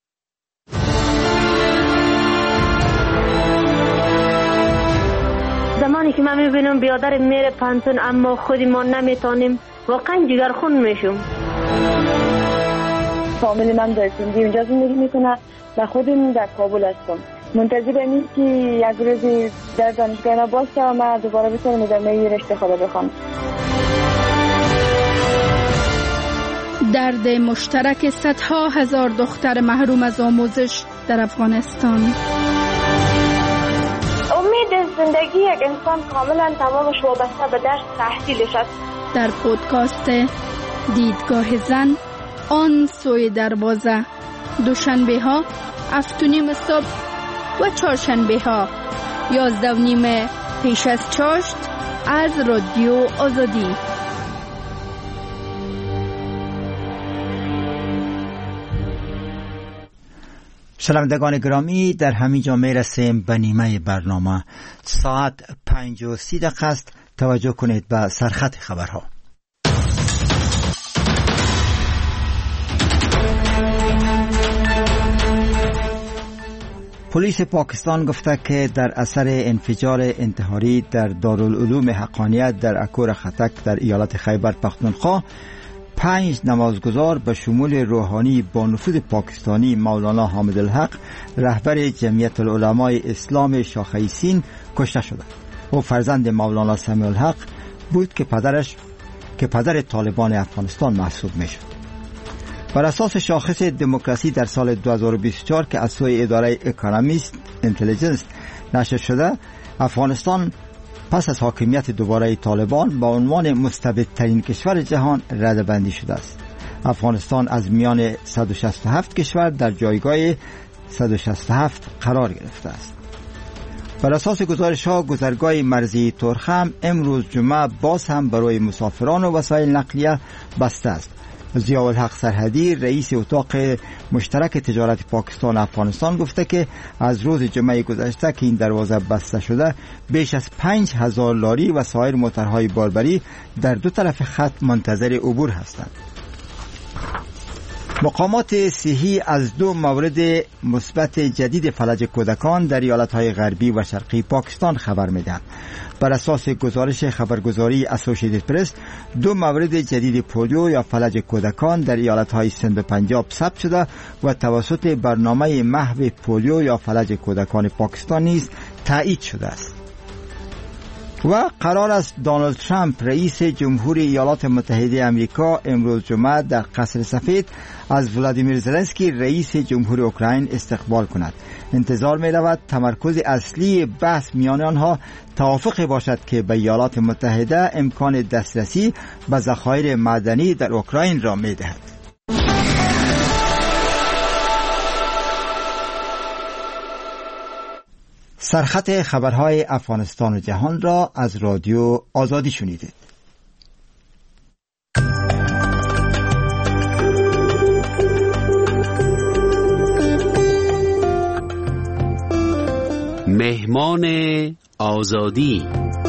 زمانی که من میبینم بیادر میره پانتون اما خودی ما نمیتونیم، واقعا جگرخون میشم. فامیل من در سندی اونجا زندگی میکنه و خودم در کابل هستم. منتظر اینیم که یک روزی در دانشگاه ما باشه و من دوباره بتونم ادامه رشته خدا بخوام. درد مشترک صدها هزار دختر محروم از آموزش در افغانستان. امید زندگی یک انسان کاملا تمامش وابسته به درس تحصیلش است. در پودکاست دیدگاه زن آن سوی دروازه، دوشنبه ها هفت و نیم صبح و چهارشنبه ها یازده و نیم پیش از چاشت از رادیو آزادی. شنوندگان گرامی، در همین جا می رسیم به نیمه برنامه. ساعت پنج و سی دقیقه است. توجه کنید به سرخط خبرها. پلیس پاکستان گفته که در اثر انفجار انتحاری در دارالعلوم حقانیت در اکور خطک در ایالت خیبر پختونخوا پنج نمازگزار به شمول روحانی با نفوذ پاکستانی مولانا حامد الحق رهبر جمعیت العلماء اسلام شاخه سین کشته شدند. او فرزند مولانا سمیع الحق بود که پدرش که پدر طالبان افغانستان محسوب میشد. بر اساس شاخص دموکراسی در سال دو هزار و بیست و چهار که از سوی اداره اکونومیست اینتلیجنس نشر شده، افغانستان پس از حاکمیت دوباره طالبان با عنوان مستبدترین کشور جهان رده‌بندی شده است. افغانستان از میان صد و شصت و هفت کشور در جایگاه صد و شصت و هفت قرار گرفته است. بر اساس گزارش ها، گذرگاه مرزی تورخم امروز جمعه باز هم برای مسافران و وسایل نقلیه بسته است. ضیاءالحق سرحدی رئیس اتاق مشترک تجارت پاکستان افغانستان گفته که از روز جمعه گذشته که این دروازه بسته شده بیش از پنج هزار لاری و سایر موترهای باربری در دو طرف خط منتظر عبور هستند. مقامات صحی از دو مورد مثبت جدید فلج کودکان در ایالت‌های غربی و شرقی پاکستان خبر میدهند. بر اساس گزارش خبرگزاری اسوسییتد پرس، دو مورد جدید پولیو یا فلج کودکان در ایالت‌های سند و پنجاب ثبت شده و توسط برنامه محو پولیو یا فلج کودکان پاکستان نیز تایید شده است. و قرار است دونالد ترامپ رئیس جمهوری ایالات متحده آمریکا امروز جمعه در قصر سفید از ولادیمیر زلنسکی رئیس جمهوری اوکراین استقبال کند. انتظار می رود تمرکز اصلی بحث میان آنها توافق باشد که به ایالات متحده امکان دسترسی به ذخایر معدنی در اوکراین را می دهد. سرخط خبرهای افغانستان و جهان را از رادیو آزادی شنیدید. مهمان آزادی.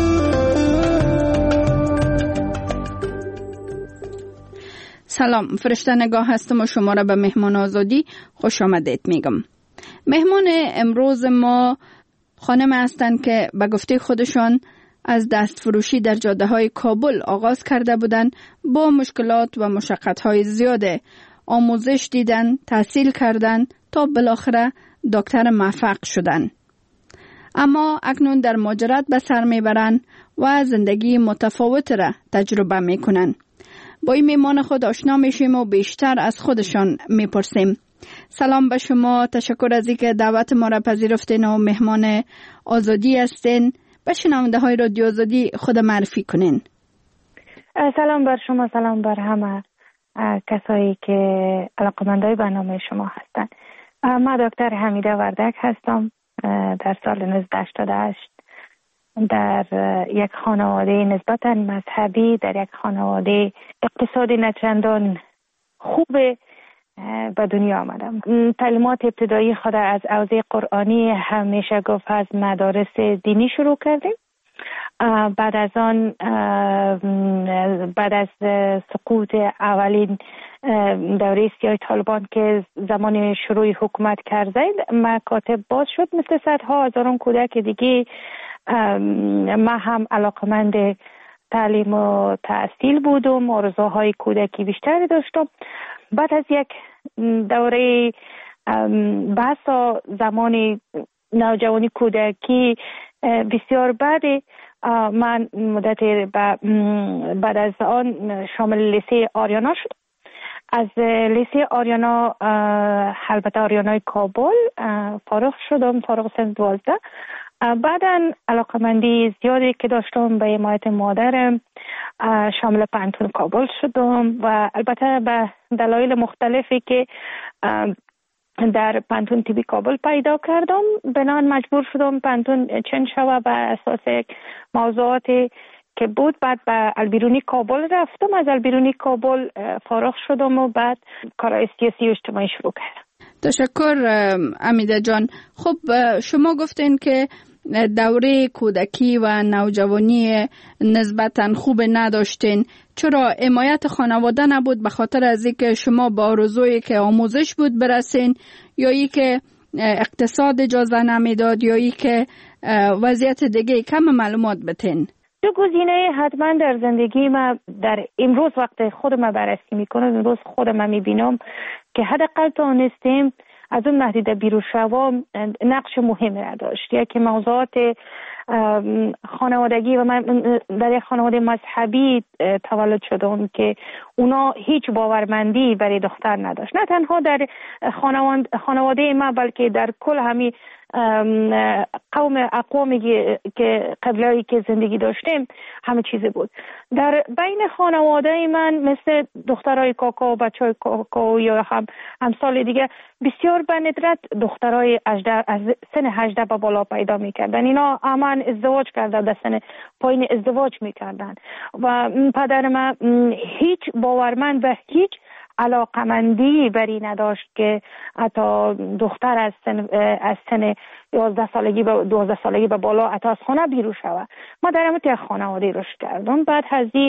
سلام، فرشته نگاه هستم و شما را به مهمان آزادی خوش آمدید میگم. مهمان امروز ما خانم هستند که به گفته خودشان از دست فروشی در جاده های کابل آغاز کرده بودند. با مشکلات و مشقت های زیاده آموزش دیدن، تحصیل کردن تا بالاخره دکتر موفق شدن. اما اکنون در مهاجرت به سر میبرن و زندگی متفاوت را تجربه میکنن. با این مهمان خود آشنا میشیم و بیشتر از خودشان میپرسیم. سلام به شما، تشکر از اینکه دعوت ما را پذیرفتین و مهمان آزادی هستین. به شنونده های رادیو آزادی خود معرفی کنین. سلام بر شما، سلام بر همه کسایی که علاقه‌مندای برنامه شما هستن. من دکتر حمیده وردک هستم. در سال نوزده هشتاد و هشت در یک خانواده نسبتاً مذهبی، در یک خانواده اقتصادی نچندان خوب به دنیا آمدم. تعلیمات ابتدایی خود از حوزه قرآنی همیشه گفت از مدارس دینی شروع کردیم. بعد از آن بعد از سقوط اولین دوره سیاه طالبان که زمان شروع حکومت کرده مکاتب باز شد، مثل صدها هزاران کودک دیگه ما هم علاقمند تعلیم و تحصیل بودم، آرزوهای کودکی بیشتری داشتم. بعد از یک دوره بحث زمان نوجوانی کودکی بسیار بعد من مدت بعد از آن شامل لیسه آریانا شد. از لیسه آریانا البته آریانای کابل فارغ شدم، فارغ سن دوازده. بعداً علاقمندی زیادی که داشتم به حمایت مادرم شامل پانتون کابل شدم و البته به دلایل مختلفی که در پانتون تیبی کابل پیدا کردم بنان مجبور شدم پانتون چنج شوه به اساس موضوعاتی که بود. بعد به البیرونی کابل رفتم، از البیرونی کابل فارغ شدم و بعد کارهای سیاسی و اجتماعی شروع کردم. تشکر امیده جان. خب شما گفتین که دوره کودکی و نوجوانی نسبتاً خوب نداشتین. چرا حمایت خانواده نبود؟ به خاطر از اینکه شما با آرزویی که آموزش بود برسین، یا ای که اقتصاد اجازه نمیداد، یا ای که وضعیت دیگه؟ کم معلومات بتین. دو گزینه حتما در زندگی ما در امروز وقت خودم بررسی میکنم، امروز خودم میبینم که حداقل توانستیم از اون محدوده بیرون شوم نقش مهمی را داشت. یکی موضوعات خانوادگی و من در یک خانواده مذهبی تولد شدم که اونا هیچ باورمندی برای دختر نداشت، نه تنها در خانواده ما بلکه در کل همین قوم اقوامی که قبلی که زندگی داشتیم همه چیز بود. در بین خانواده من مثل دخترای کاکا و بچهای کاکا یا هم امثال دیگه بسیار به ندرت دخترای از سن هجده به بالا پیدا میکردن. اینا همان ازدواج کردن، در سن پایین ازدواج میکردن و پدر من هیچ باورمند به هیچ علاقمندی بری نداشت که حتی دختر از سن از سن یازده سالگی به دوازده سالگی به بالا حتی از خانه بیرون شود. ما در همون یک خانواده رشد کردم. بعد از این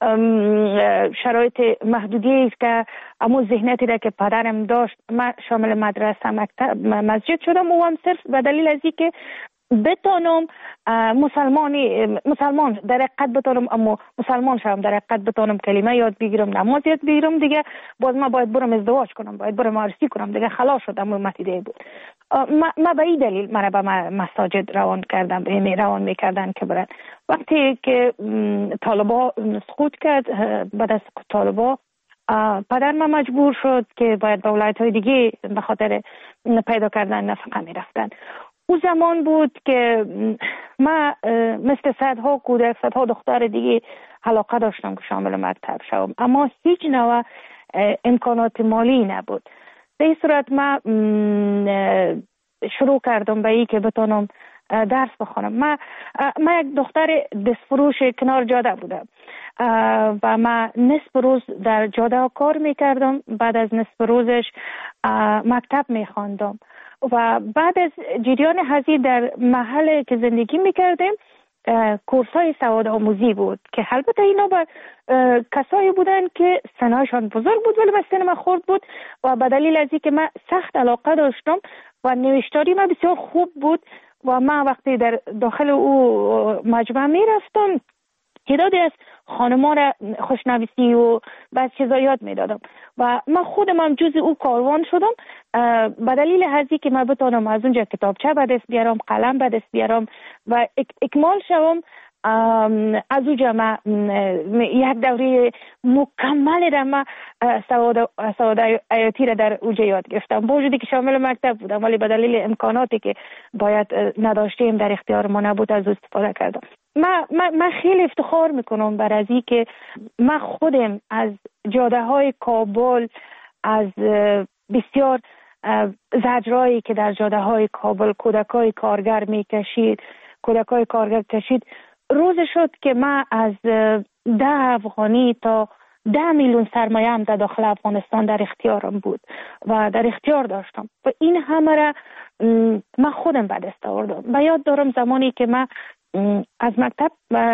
شرایط محدودی که اما ذهنیتی را که پدرم داشت، من شامل مدرسه مکتب مسجد شدم و هم صرف به دلیل از اینکه بتانم مسلمانی مسلمان در حقیقت بتانم، اما مسلمان شدم در حقیقت بتانم کلمه یاد بگیرم، نماز یاد بگیرم، دیگه باز ما باید برم ازدواج کنم، باید برم عروسی کنم، دیگه خلاص شدم. متیده بود. ما, ما به این دلیل من به مساجد روان کردم، یعنی روان میکردن که برن. وقتی که طالبا سقوط کرد، بعد از طالبا پدر من مجبور شد که باید به ولایت‌های دیگه به خاطر پیدا کردن نفقه میرفتن. او زمان بود که من مثل صدها کودک، صدها دختر دیگه علاقه داشتم که شامل مکتب شوم، اما هیچ نوع امکانات مالی نبود. به این صورت من شروع کردم به این که بتونم درس بخونم. من من یک دختر دستفروش کنار جاده بودم و من نصف روز در جاده کار میکردم، بعد از نصف روزش مکتب میخواندم و بعد از جریان هزی در محل که زندگی میکردیم کورس های سواد آموزی بود که البته اینا با کسایی بودن که سنهایشان بزرگ بود ولی سن من خرد بود و به دلیل از اینکه من سخت علاقه داشتم و نوشتاری من بسیار خوب بود و من وقتی در داخل او مجمع میرفتم تعدادی از خانمان را خوشنویسی و بعض چیزا یاد میدادم و من خودم هم جز او کاروان شدم به دلیل هزی که من بتونم از اونجا کتابچه به دست بیارم، قلم به دست بیارم و اکمال شوم. از اونجا من یک دوره مکمل را من سواد سواد آیاتی را در اونجا یاد گرفتم، با وجودی که شامل مکتب بودم ولی به دلیل امکاناتی که باید نداشتیم در اختیار ما نبود از استفاده کردم. من, من, من خیلی افتخار میکنم بر از این که من خودم از جاده های کابل، از بسیار زجرایی که در جاده های کابل کودکای کارگر میکشید کودکای کارگر کشید روز شد که من از ده افغانی تا ده میلیون سرمایه هم در داخل افغانستان در اختیارم بود و در اختیار داشتم و این همه را من خودم به دست آوردم. و یاد دارم زمانی که من از مکتب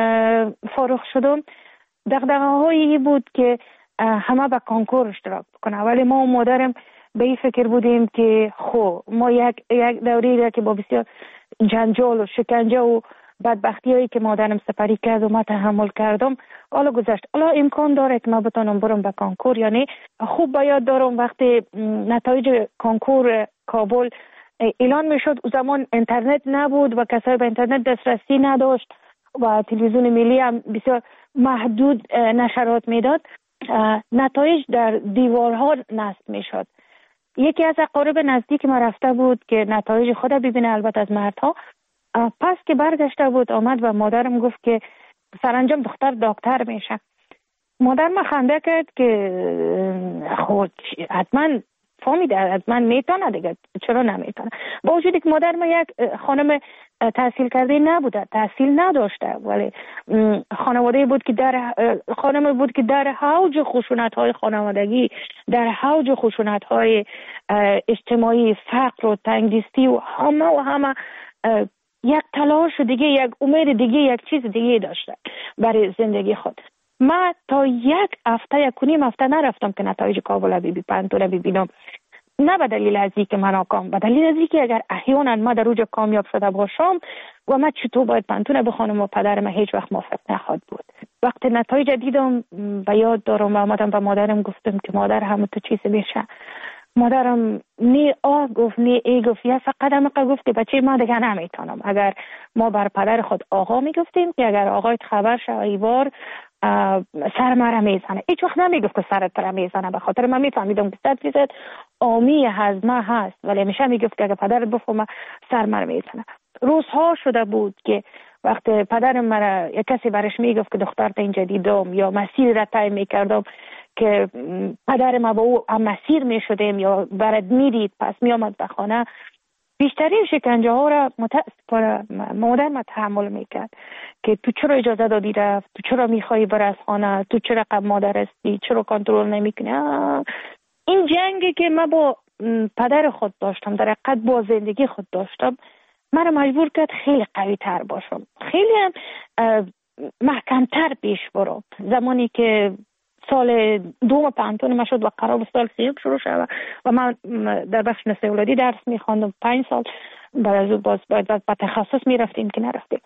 فارغ شدم دغدغه هایی بود که همه به کنکور اشتراک بکنه، ولی ما و مادرم به این فکر بودیم که خب ما یک یک دوری را که با بسیار جنجال و شکنجه و بدبختی هایی که مادرم سپری کرد و ما تحمل کردم حالا گذشت، حالا امکان داره که ما بتونم برم به کنکور. یعنی خوب باید دارم وقتی نتایج کنکور کابل اعلان میشد، او زمان اینترنت نبود و کسایی به اینترنت دسترسی نداشت و تلویزیون ملی هم بسیار محدود نشرات میداد، نتایج در دیوارها نصب میشد. یکی از اقارب نزدیک ما رفته بود که نتایج خود ببینه، البته از مردها پس که برگشته بود آمد و مادرم گفت که سرانجام دختر دکتر میشه. مادر ما خنده کرد که خود حتما فهمیده حتما میتونه دیگه، چرا نمیتونه؟ با وجودی که مادر ما یک خانم تحصیل کرده نبوده، تحصیل نداشته، ولی خانواده بود که در خانم بود که در حوج خشونت های خانوادگی، در حوج خشونت های اجتماعی، فقر و تنگدستی و همه و همه یک تلاش دیگه، یک امید دیگه، یک چیز دیگه داشته برای زندگی خود. من تا یک هفته یک و نیم هفته نرفتم که نتایج کابل بی بی پنتون ببینم، نه به دلیل از اینکه من ناکام، به دلیل از اینکه اگر احیانا ما در اوج کامیاب شده باشم و من چطور باید پنتون بخوانم و پدرم هیچ وقت موافق نخواد بود. وقتی نتایج دیدم به یاد دارم و آمدم به مادرم گفتم که مادر همه تو چیز میشه. مادرم نی آه گفت نی ای گفت، یا فقط هم گفت که بچه ما دیگه نمیتونم. اگر ما بر پدر خود آقا میگفتیم که اگر آقایت خبر شه ایوار سر مرا میزنه، هیچ وقت نمیگفت که سرت را میزنه، به خاطر من میفهمیدم که صد فیصد آمی هضمه هست، ولی همیشه میگفت که اگر پدرت بفهمه سر مرا میزنه. روزها شده بود که وقتی پدرم مرا یک کسی برش میگفت که دخترت اینجا دیدم یا مسیر را طی میکردم که پدر ما با او هم مسیر میشدیم یا برد میدید، پس میامد به خانه، بیشترین شکنجه ها را متاسفانه مادر ما تحمل میکرد که تو چرا اجازه دادی رفت، تو چرا میخوایی بر از خانه، تو چرا قبل مادر هستی، چرا کنترل نمیکنی. این جنگی که من با پدر خود داشتم، در حقیقت با زندگی خود داشتم، من مجبور کرد خیلی قوی تر باشم، خیلی هم محکمتر پیش برم. زمانی که سال دوم پانتون ما شد و قرار بود سال سیوم شروع شد و من در بخش نسل اولادی درس میخواندم پنج سال، بعد از او باز باید با تخصص میرفتیم که نرفتیم.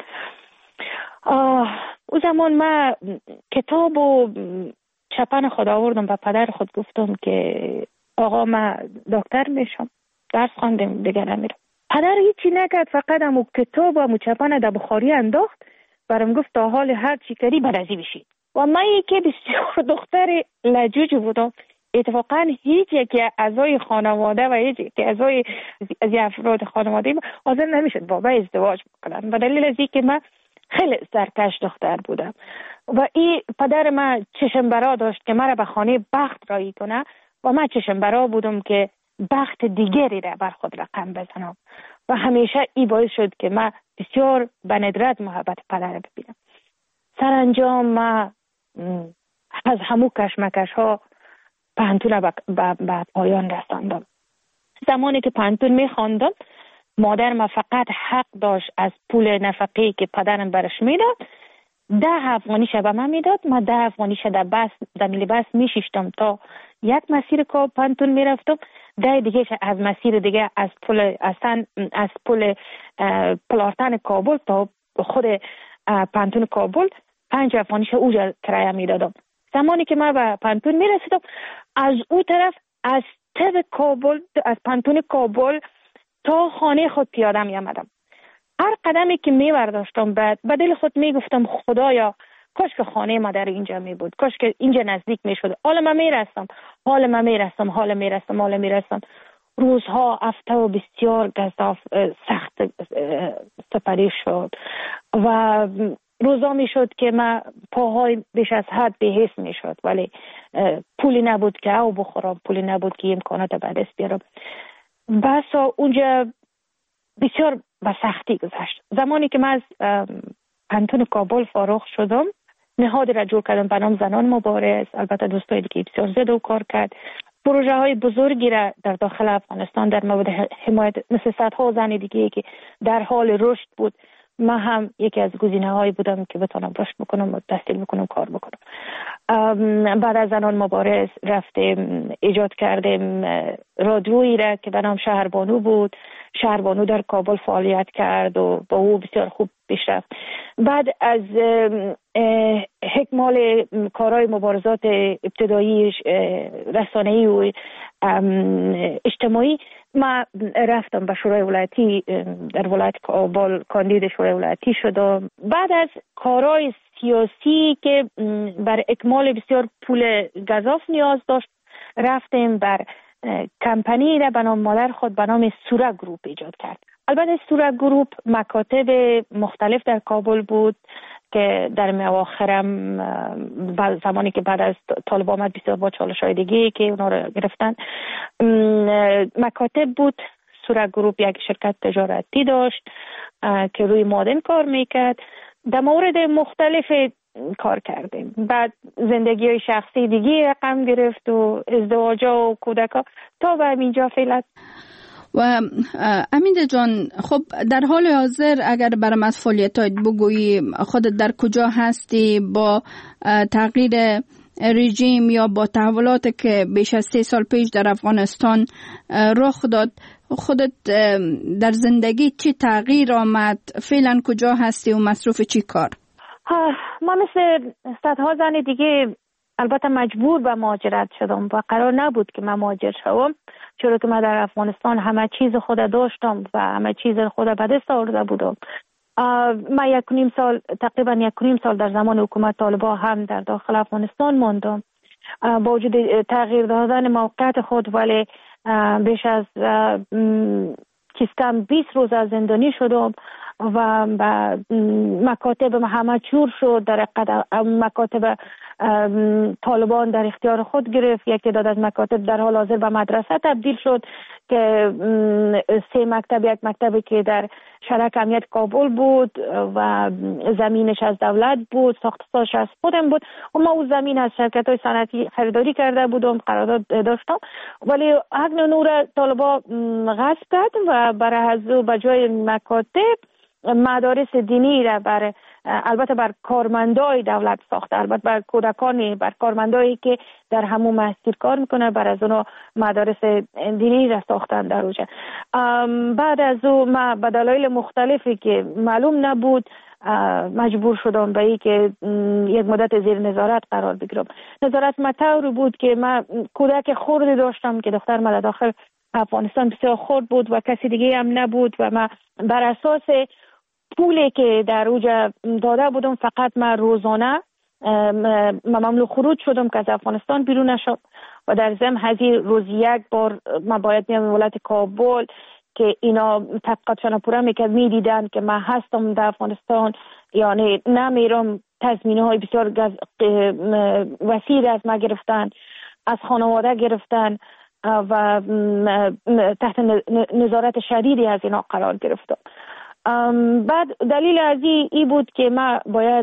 او زمان من کتاب و چپن خود آوردم و پدر خود گفتم که آقا من دکتر میشم، درس خواندم دیگه نمیرم. پدر هیچی نکرد، فقط همو کتاب و همو چپن در بخاری انداخت، برام گفت تا حال هر چی کردی برازی بشید. و من یکی بسیار دختر لجوج بودم، اتفاقا هیچ یکی اعضای خانواده و هیچ یکی اعضای از افراد خانواده حاضر نمیشد با من ازدواج بکنن، به دلیل از اینکه من خیلی سرکش دختر بودم و این پدر من چشم برا داشت که مرا به خانه بخت رایی کنه و من چشم برا بودم که بخت دیگری را بر خود رقم بزنم و همیشه این باعث شد که من بسیار به ندرت محبت پدر ببینم. سرانجام من از همو کشمکش ها پانتون به پایان رساندم. زمانی که پانتون میخواندم مادر ما فقط حق داشت از پول نفقه که پدرم برش میداد ده افغانیش به من میداد، من ده افغانیش در بس در ملی بس میشیشتم تا یک مسیر که پانتون میرفتم، ده دیگه از مسیر دیگه از پول اصلا از پول پلارتن کابل تا خود پانتون کابل پنج افغانیش اوجا کرایه میدادم. زمانی که من به پانتون میرسیدم از او طرف از تب کابل از پانتون کابل تا خانه خود پیاده می آمدم. هر قدمی که می برداشتم بعد به دل خود می گفتم خدایا کاش که خانه ما در اینجا می بود، کاش که اینجا نزدیک می شد. حالا من می رسم حالا من می رسم حالا می رسم حالا می رسم روزها هفته و بسیار گزاف سخت سپری شد و روزا می شد که من پاهای بیش از حد به حس می شد، ولی پولی نبود که او بخورم، پولی نبود که امکانات به دست بیارم. بسا اونجا بسیار به سختی گذشت. زمانی که من از پانتون کابل فارغ شدم نهادی را جور کردم به نام زنان مبارز، البته دوستایی که بسیار زیاد و کار کرد، پروژه های بزرگی را در داخل افغانستان در مورد حمایت مثل صدها زن دیگه که در حال رشد بود، من هم یکی از گزینه هایی بودم که بتونم رشد بکنم و تحصیل بکنم کار بکنم. بعد از زنان مبارز رفتیم ایجاد کردیم رادیویی را که به نام شهربانو بود. شهربانو در کابل فعالیت کرد و با او بسیار خوب پیش رفت. بعد از حکمال کارهای مبارزات ابتدایی رسانه‌ای و اجتماعی ما رفتم به شورای ولایتی در ولایت کابل کاندید شورای ولایتی شدم. بعد از کارهای سیاسی که بر اکمال بسیار پول گزاف نیاز داشت رفتیم بر کمپانی را به نام مادر خود به نام سورا گروپ ایجاد کرد. البته صورت گروپ مکاتب مختلف در کابل بود که در مواخرم زمانی که بعد از طالب آمد بسیار با چالش‌های دیگه که اونا رو گرفتن، مکاتب بود. صورت گروپ یک شرکت تجارتی داشت که روی مادن کار میکرد. در مورد مختلف کار کردیم. بعد زندگی شخصی دیگه رقم گرفت و ازدواجا و کودکا تا به اینجا فعلا. و امیده جان، خب در حال حاضر اگر برام از فعالیتات بگویی، خودت در کجا هستی با تغییر رژیم یا با تحولات که بیش از سه سال پیش در افغانستان رخ داد، خودت در زندگی چی تغییر آمد؟ فعلا کجا هستی و مصروف چی کار؟ ما مثل صدها زن دیگه البته مجبور به مهاجرت شدم و قرار نبود که من مهاجر شوم، چرا که من در افغانستان همه چیز خود داشتم و همه چیز خود به دست آورده بودم. من یک و نیم سال تقریبا یک و نیم سال در زمان حکومت طالبان هم در داخل افغانستان ماندم با وجود تغییر دادن موقعیت خود، ولی بیش از کم بیست روز از زندانی شدم و مکاتب همه چور شد. در مکاتب طالبان در اختیار خود گرفت. یک تعداد از مکاتب در حال حاضر به مدرسه تبدیل شد که سه مکتب، یک مکتبی که در شرک امنیت کابل بود و زمینش از دولت بود، ساختش از خودم بود و ما اون زمین از شرکت های صنعتی خریداری کرده بودم، قرارداد داشتم، ولی حق نور طالبان غصب کرد و برای از به جای مکاتب مدارس دینی را بر البته بر کارمندای دولت ساخته، البته بر کودکانی، بر کارمندایی که در همون مسجد کار میکنه، بر از اونها مدارس دینی را ساختن در اوجه. بعد از اون ما به دلایل مختلفی که معلوم نبود مجبور شدم به ای که یک مدت زیر نظارت قرار بگیرم. نظارت ما طوری بود که من کودک خردی داشتم که دختر من داخل افغانستان بسیار خرد بود و کسی دیگه هم نبود و من بر اساس پولی که در اوجه داده بودم فقط من روزانه ممنوع خروج شدم که از افغانستان بیرون نشم و در ضمن هزینه روز یک بار من باید میام ولایت کابل که اینا تحقیقاتشان پورا میکرد، میدیدن که من هستم در افغانستان، یعنی نمیرم. تضمینه های بسیار وسیع از ما گرفتن، از خانواده گرفتن و تحت نظارت شدیدی از اینا قرار گرفتم. بعد دلیل از ای بود که من باید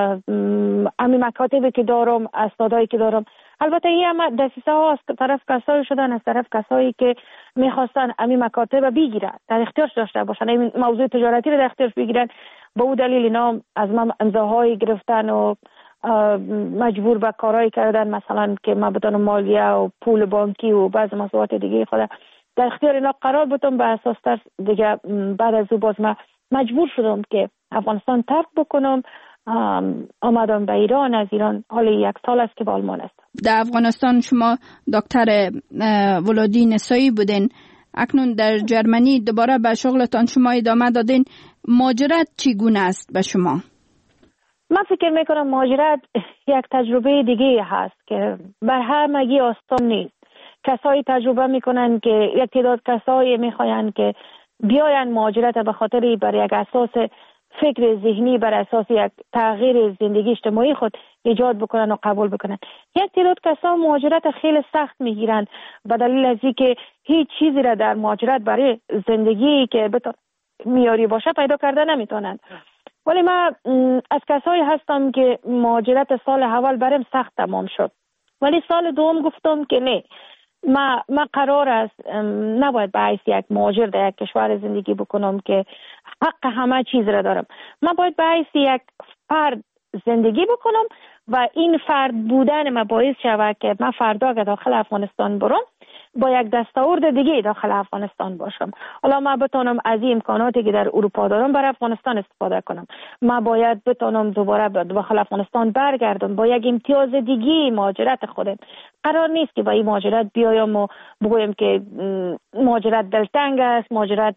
امی مکاتبی که دارم، اسنادایی که دارم، البته این هم دسیسه ها از طرف کسایی شدن، از طرف کسایی که میخواستن امی مکاتب بگیرن، در اختیارش داشته باشن، این موضوع تجارتی رو در اختیارش بگیرن. با او دلیل اینا از من امضاهایی گرفتن و مجبور به کارهایی کردن، مثلا که من بتونم مالیه و پول بانکی و بعض مسئولیت دیگه خود در اختیار اینا قرار بودم. به اساس تر دیگه بعد از او باز من مجبور شدم که افغانستان ترک بکنم. آمدم به ایران. از ایران حال یک سال است که به آلمان است. در افغانستان شما دکتر ولادی نسایی بودین، اکنون در جرمنی دوباره به شغلتان شما ادامه دادین. مهاجرت چگونه است به شما؟ من فکر میکنم مهاجرت یک تجربه دیگه هست که بر همگی آسان نیست. کسایی تجربه میکنن که یک تعداد کسایی میخواین که بیاین مهاجرت به خاطر بر یک اساس فکر ذهنی، بر اساس یک تغییر زندگی اجتماعی خود ایجاد بکنن و قبول بکنن. یک تعداد کسا مهاجرت خیلی سخت میگیرن به دلیل از اینکه هیچ چیزی را در مهاجرت برای زندگی که بتون میاری باشه پیدا کرده نمیتونن. ولی من از کسایی هستم که مهاجرت سال اول برام سخت تمام شد، ولی سال دوم گفتم که نه، ما ما قرار است نباید به حیث یک مهاجر در یک کشور زندگی بکنم که حق همه چیز را دارم. من باید به حیث یک فرد زندگی بکنم و این فرد بودن ما باعث شود که من فردا که داخل افغانستان برم با یک دستاورد دیگه داخل افغانستان باشم. حالا من بتونم از این امکاناتی که در اروپا دارم برای افغانستان استفاده کنم. من باید بتونم دوباره به داخل افغانستان برگردم با یک امتیاز دیگه مهاجرت خودم. قرار نیست که با این مهاجرت بیایم و بگویم که مهاجرت دلتنگ است، مهاجرت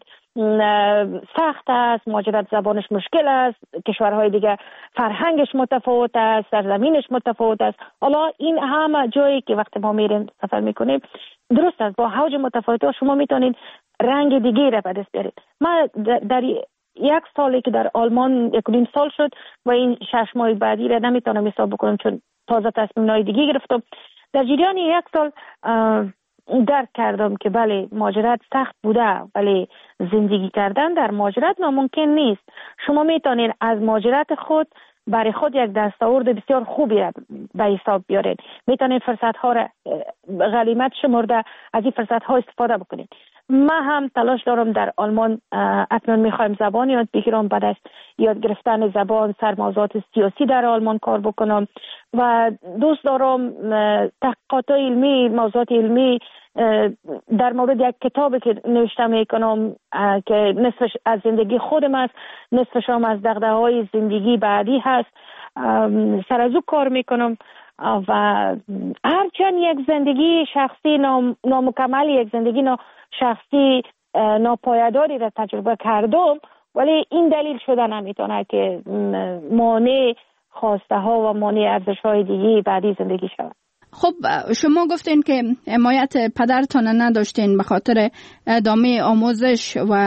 سخت است، مهاجرت زبانش مشکل است، کشورهای دیگه فرهنگش متفاوت است، سرزمینش متفاوت است. حالا این همه جایی که وقتی ما میریم سفر میکنیم درست است، با حوج متفاوت شما میتونید رنگ دیگه را به دست بیارید. من در یک سالی که در آلمان یک نیم سال شد و این شش ماه بعدی را نمیتونم حساب بکنم چون تازه تصمیم‌های دیگه گرفتم. در جریان یک سال درک کردم که بله مهاجرت سخت بوده، ولی زندگی کردن در مهاجرت ناممکن نیست. شما میتونید از مهاجرت خود برای خود یک دستاورد بسیار خوبی را به حساب بیارید. میتونید فرصت ها را غنیمت شمرده از این فرصت ها استفاده بکنید. من هم تلاش دارم در آلمان اکنون میخوایم زبان یاد بگیرم، بعد از یاد گرفتن زبان سر موضوعات سیاسی در آلمان کار بکنم و دوست دارم تحقیقات علمی، موضوعات علمی در مورد یک کتابی که نوشته میکنم که نصفش از زندگی خودم است، نصفش هم از دغدغه‌های زندگی بعدی هست، سر از او کار میکنم و هرچند یک زندگی شخصی نام، نامکمل، یک زندگی نا شخصی ناپایداری را تجربه کردم، ولی این دلیل شده نمیتونه که مانع خواسته ها و مانع ارزش های دیگه بعدی زندگی شود. خب شما گفتین که حمایت پدرتان نداشتین به خاطر ادامه آموزش و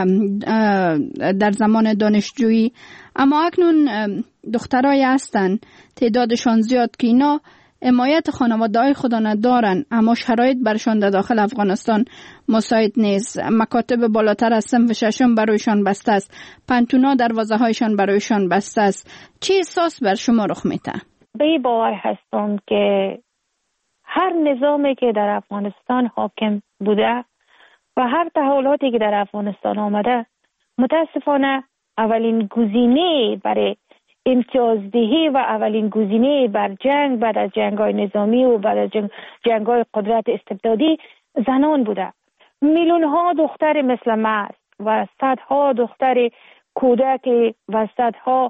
در زمان دانشجویی، اما اکنون دخترای هستن تعدادشان زیاد که اینا حمایت خانواده‌های خدا ندارن، اما شرایط برشان در داخل افغانستان مساعد نیست. مکاتب بالاتر از صنف ششم برایشان بسته است، پنتونا دروازه‌هایشان برایشان بسته است. چه احساس بر شما رخ میده؟ به باور هستم که هر نظامی که در افغانستان حاکم بوده و هر تحولاتی که در افغانستان آمده، متاسفانه اولین گزینه برای امتیازدهی و اولین گزینه بر جنگ بعد از جنگ‌های نظامی و بعد از جنگ جنگ‌های قدرت استبدادی زنان بوده. میلیون ها دختر مثل من و صدها دختر کودک و صدها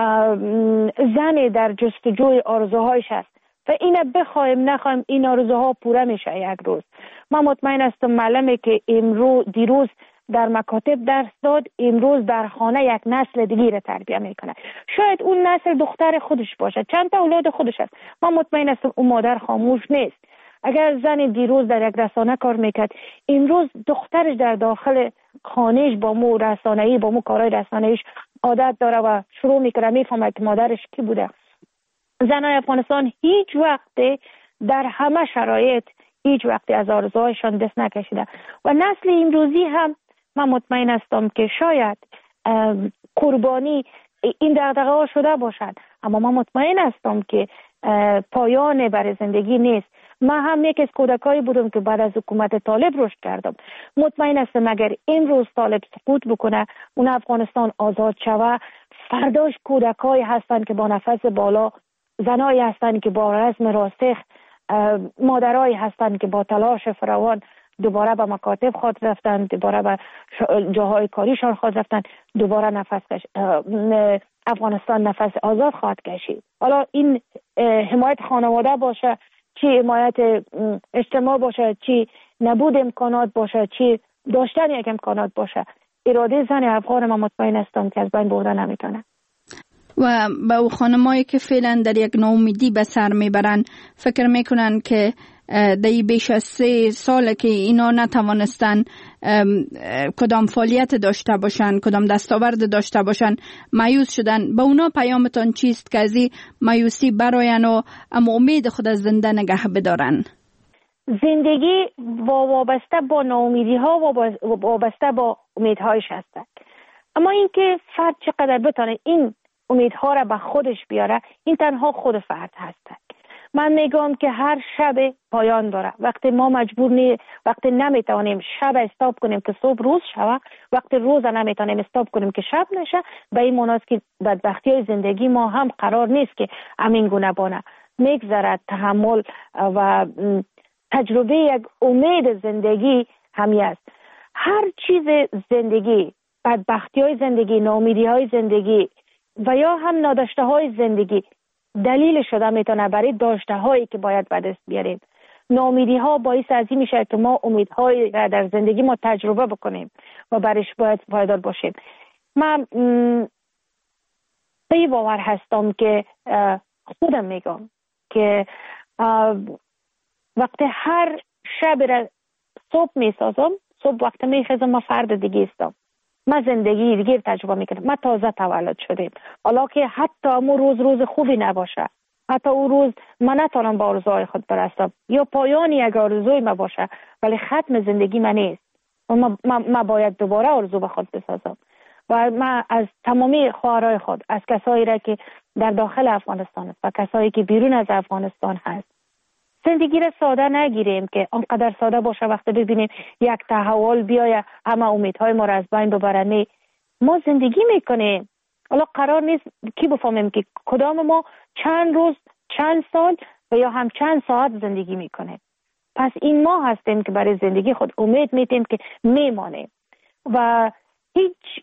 زن در جستجوی آرزوهایش است و اینا بخوایم نخوایم این آرزوها پوره میشه یک روز. من مطمئن هستم معلمه که امروز دیروز در مکاتب درس داد، امروز در خانه یک نسل دیگه را تربیت میکنه. شاید اون نسل دختر خودش باشه، چند تا اولاد خودش است. من مطمئن هستم اون مادر خاموش نیست. اگر زن دیروز در یک رسانه کار میکرد، امروز دخترش در داخل خانهش با مو رسانه‌ای با مو کارهای رسانه‌ایش عادت داره و شروع میکنه میفهمه که مادرش کی بوده. زنای افغانستان هیچ وقت در همه شرایط هیچ وقت از آرزوهایشان دست نکشیده و نسل امروزی هم من مطمئن هستم که شاید قربانی این دغدغه ها شده باشد، اما من مطمئن هستم که پایان برای زندگی نیست. من هم یک از کودکایی بودم که بعد از حکومت طالب رشد کردم. مطمئن هستم اگر امروز طالب سقوط بکنه، اون افغانستان آزاد شوه، فرداش کودکایی هستند که با نفس بالا، زنایی هستند که با رزم راسخ، مادرایی هستند که با تلاش فراوان دوباره به مکاتب خود رفتن، دوباره به جاهای کاریشان خود رفتن، دوباره نفس کش... افغانستان نفس آزاد خواهد کشید. حالا این حمایت خانواده باشه، چی حمایت اجتماع باشه، چی نبود امکانات باشه، چی داشتن یک امکانات باشه، اراده زن افغان ما مطمئن هستم که از بین برده نمیتونه. و به او خانمایی که فعلا در یک ناامیدی به سر میبرن، فکر میکنن که در بیش از سه ساله که اینا نتوانستن کدام فعالیت داشته باشن، کدام دستاورد داشته باشن، مایوس شدن. به اونا پیامتان چیست که از این مایوسی براین و اما امید خود از زنده نگه بدارن؟ زندگی وابسته با ناامیدی ها و وابسته با امیدهایش هستند، اما اینکه فرد چقدر بتونه این امیدها را به خودش بیاره، این تنها خود فرد هست. من میگم که هر شب پایان داره. وقتی ما مجبور نی وقتی نمیتونیم شب استاپ کنیم که صبح روز شوه، وقتی روز نمیتونیم استاپ کنیم که شب نشه، به این معناست که بدبختی های زندگی ما هم قرار نیست که همین گونه بانه. میگذرد تحمل و تجربه یک امید زندگی همی است. هر چیز زندگی، بدبختی های زندگی، ناامیدی های زندگی و یا هم ناداشته های زندگی دلیل شده میتونه برای داشته هایی که باید به دست بیاریم. ناامیدی ها باعث از این میشه که ما امیدهایی را در زندگی ما تجربه بکنیم و برایش باید پایدار باشیم. من به باور هستم که خودم میگم که وقتی هر شب را صبح میسازم، صبح وقت میخیزم ما فرد دیگه استم، ما زندگی دیگه تجربه میکنم. ما تازه تولد شدیم، حالا که حتی امو روز روز خوبی نباشه، حتی او روز من نتونم با آرزوهای خود برسم یا پایانی یک آرزوی ما باشه، ولی ختم زندگی من نیست و ما, ما, ما باید دوباره آرزو به خود بسازم. و من از تمامی خواهرای خود، از کسایی را که در داخل افغانستان و کسایی که بیرون از افغانستان هست، زندگی را ساده نگیریم که آنقدر ساده باشه وقتی ببینیم یک تحول بیایه همه امیدهای ما را از بین ببره. نه، ما زندگی میکنیم. حالا قرار نیست کی بفهمیم که کدام ما چند روز، چند سال و یا هم چند ساعت زندگی میکنیم. پس این ما هستیم که برای زندگی خود امید میتیم که میمانیم و هیچ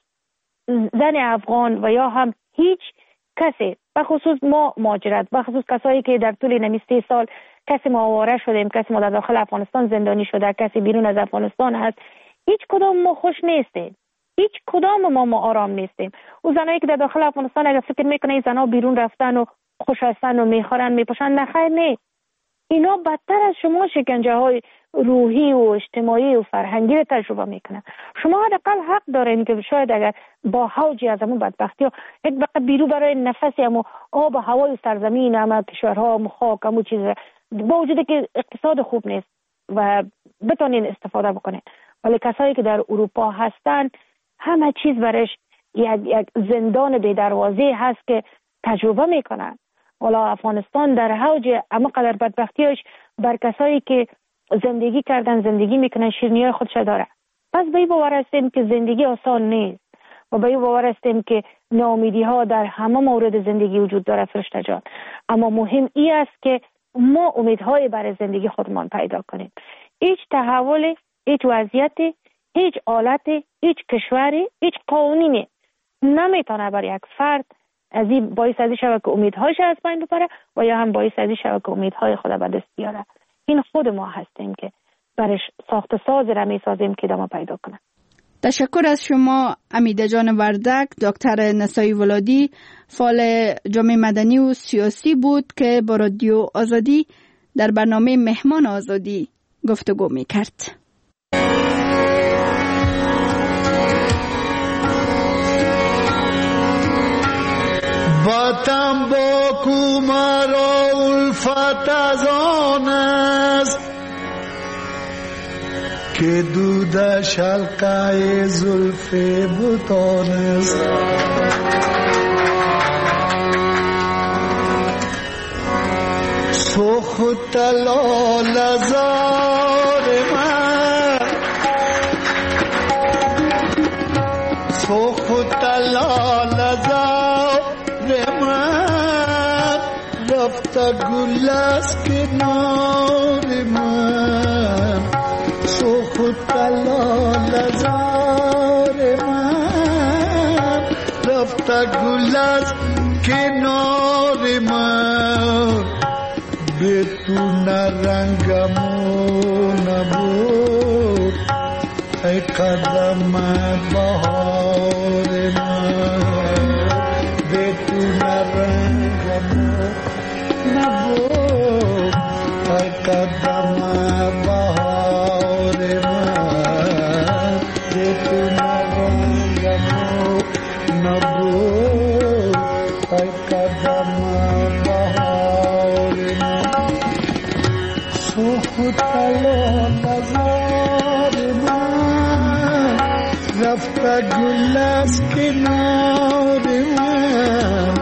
زن افغان و یا هم هیچ کسی، بخصوص ما مهاجرت، بخصوص کسایی که در طول نمی سی سال کسی ما آواره شدیم، کسی ما در داخل افغانستان زندانی شده، کسی بیرون از افغانستان هست، هیچ کدام ما خوش نیستیم، هیچ کدام ما ما آرام نیستیم. او زنایی که در داخل افغانستان اگر فکر میکنه این زنا بیرون رفتن و خوش هستن و میخورن میپوشن، نه خیر، نه، اینا بدتر از شما شکنجه های روحی و اجتماعی و فرهنگی رو تجربه میکنن. شما حداقل حق دارین که شاید اگر با حوجی از همون بدبختی ها یک بقیه بیرو برای نفسی همون آب و هوای سرزمین همه کشورها همون خاک همون چیز با وجوده که اقتصاد خوب نیست و بتونین استفاده بکنین، ولی کسایی که در اروپا هستن همه چیز برش یک, یک زندان بی دروازه هست که تجربه میکنن. حالا افغانستان در حوج اما قدر بدبختیش بر کسایی که زندگی کردن زندگی میکنن شیرینی‌های خودش داره. پس به این باور هستیم که زندگی آسان نیست و به این باور هستیم که ناامیدی ها در همه مورد زندگی وجود داره فرشته جان، اما مهم این است که ما امیدهای برای زندگی خودمان پیدا کنیم. هیچ تحول، هیچ وضعیتی، هیچ حالتی، هیچ کشوری، هیچ قانونی نمیتونه برای یک فرد از این باعث ازی شود که امیدهایش از بین ببره و یا هم باعث ازی شود که امیدهای خود به دست بیاره. این خود ما هستیم که برش ساخت ساز را میسازیم که ادامه پیدا کنه. تشکر از شما امیده جان وردک. دکتر نسایی ولادی فعال جامعه مدنی و سیاسی بود که با رادیو آزادی در برنامه مهمان آزادی گفتگو میکرد. وطن با کومرا الفت از آن است که دودش حلقه زلف بتان است. سخت طلال زار من، سخت طلال زار من، رفت گل از کنار من. سخت طلال زار من، رفت گل از کنار من. به تو نرنگمو نبود ای قدم بهار من. به تو نرنگمو نبود ای قدم بهار من. به تو نرنگمو نبود ای قدم سخت طلال زار من، رفت گل از کنار من.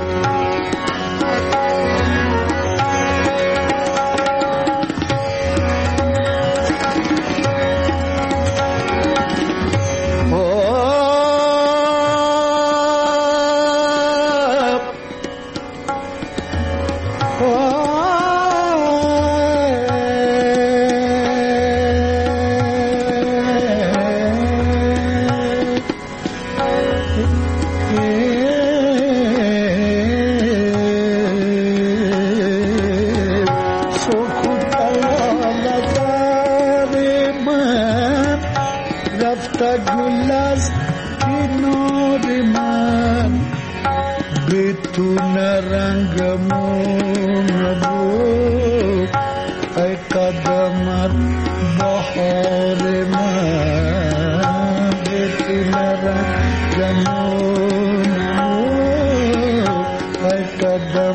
رنگمون نبود ای قدم آمد بهار من به دل جنون ای قدم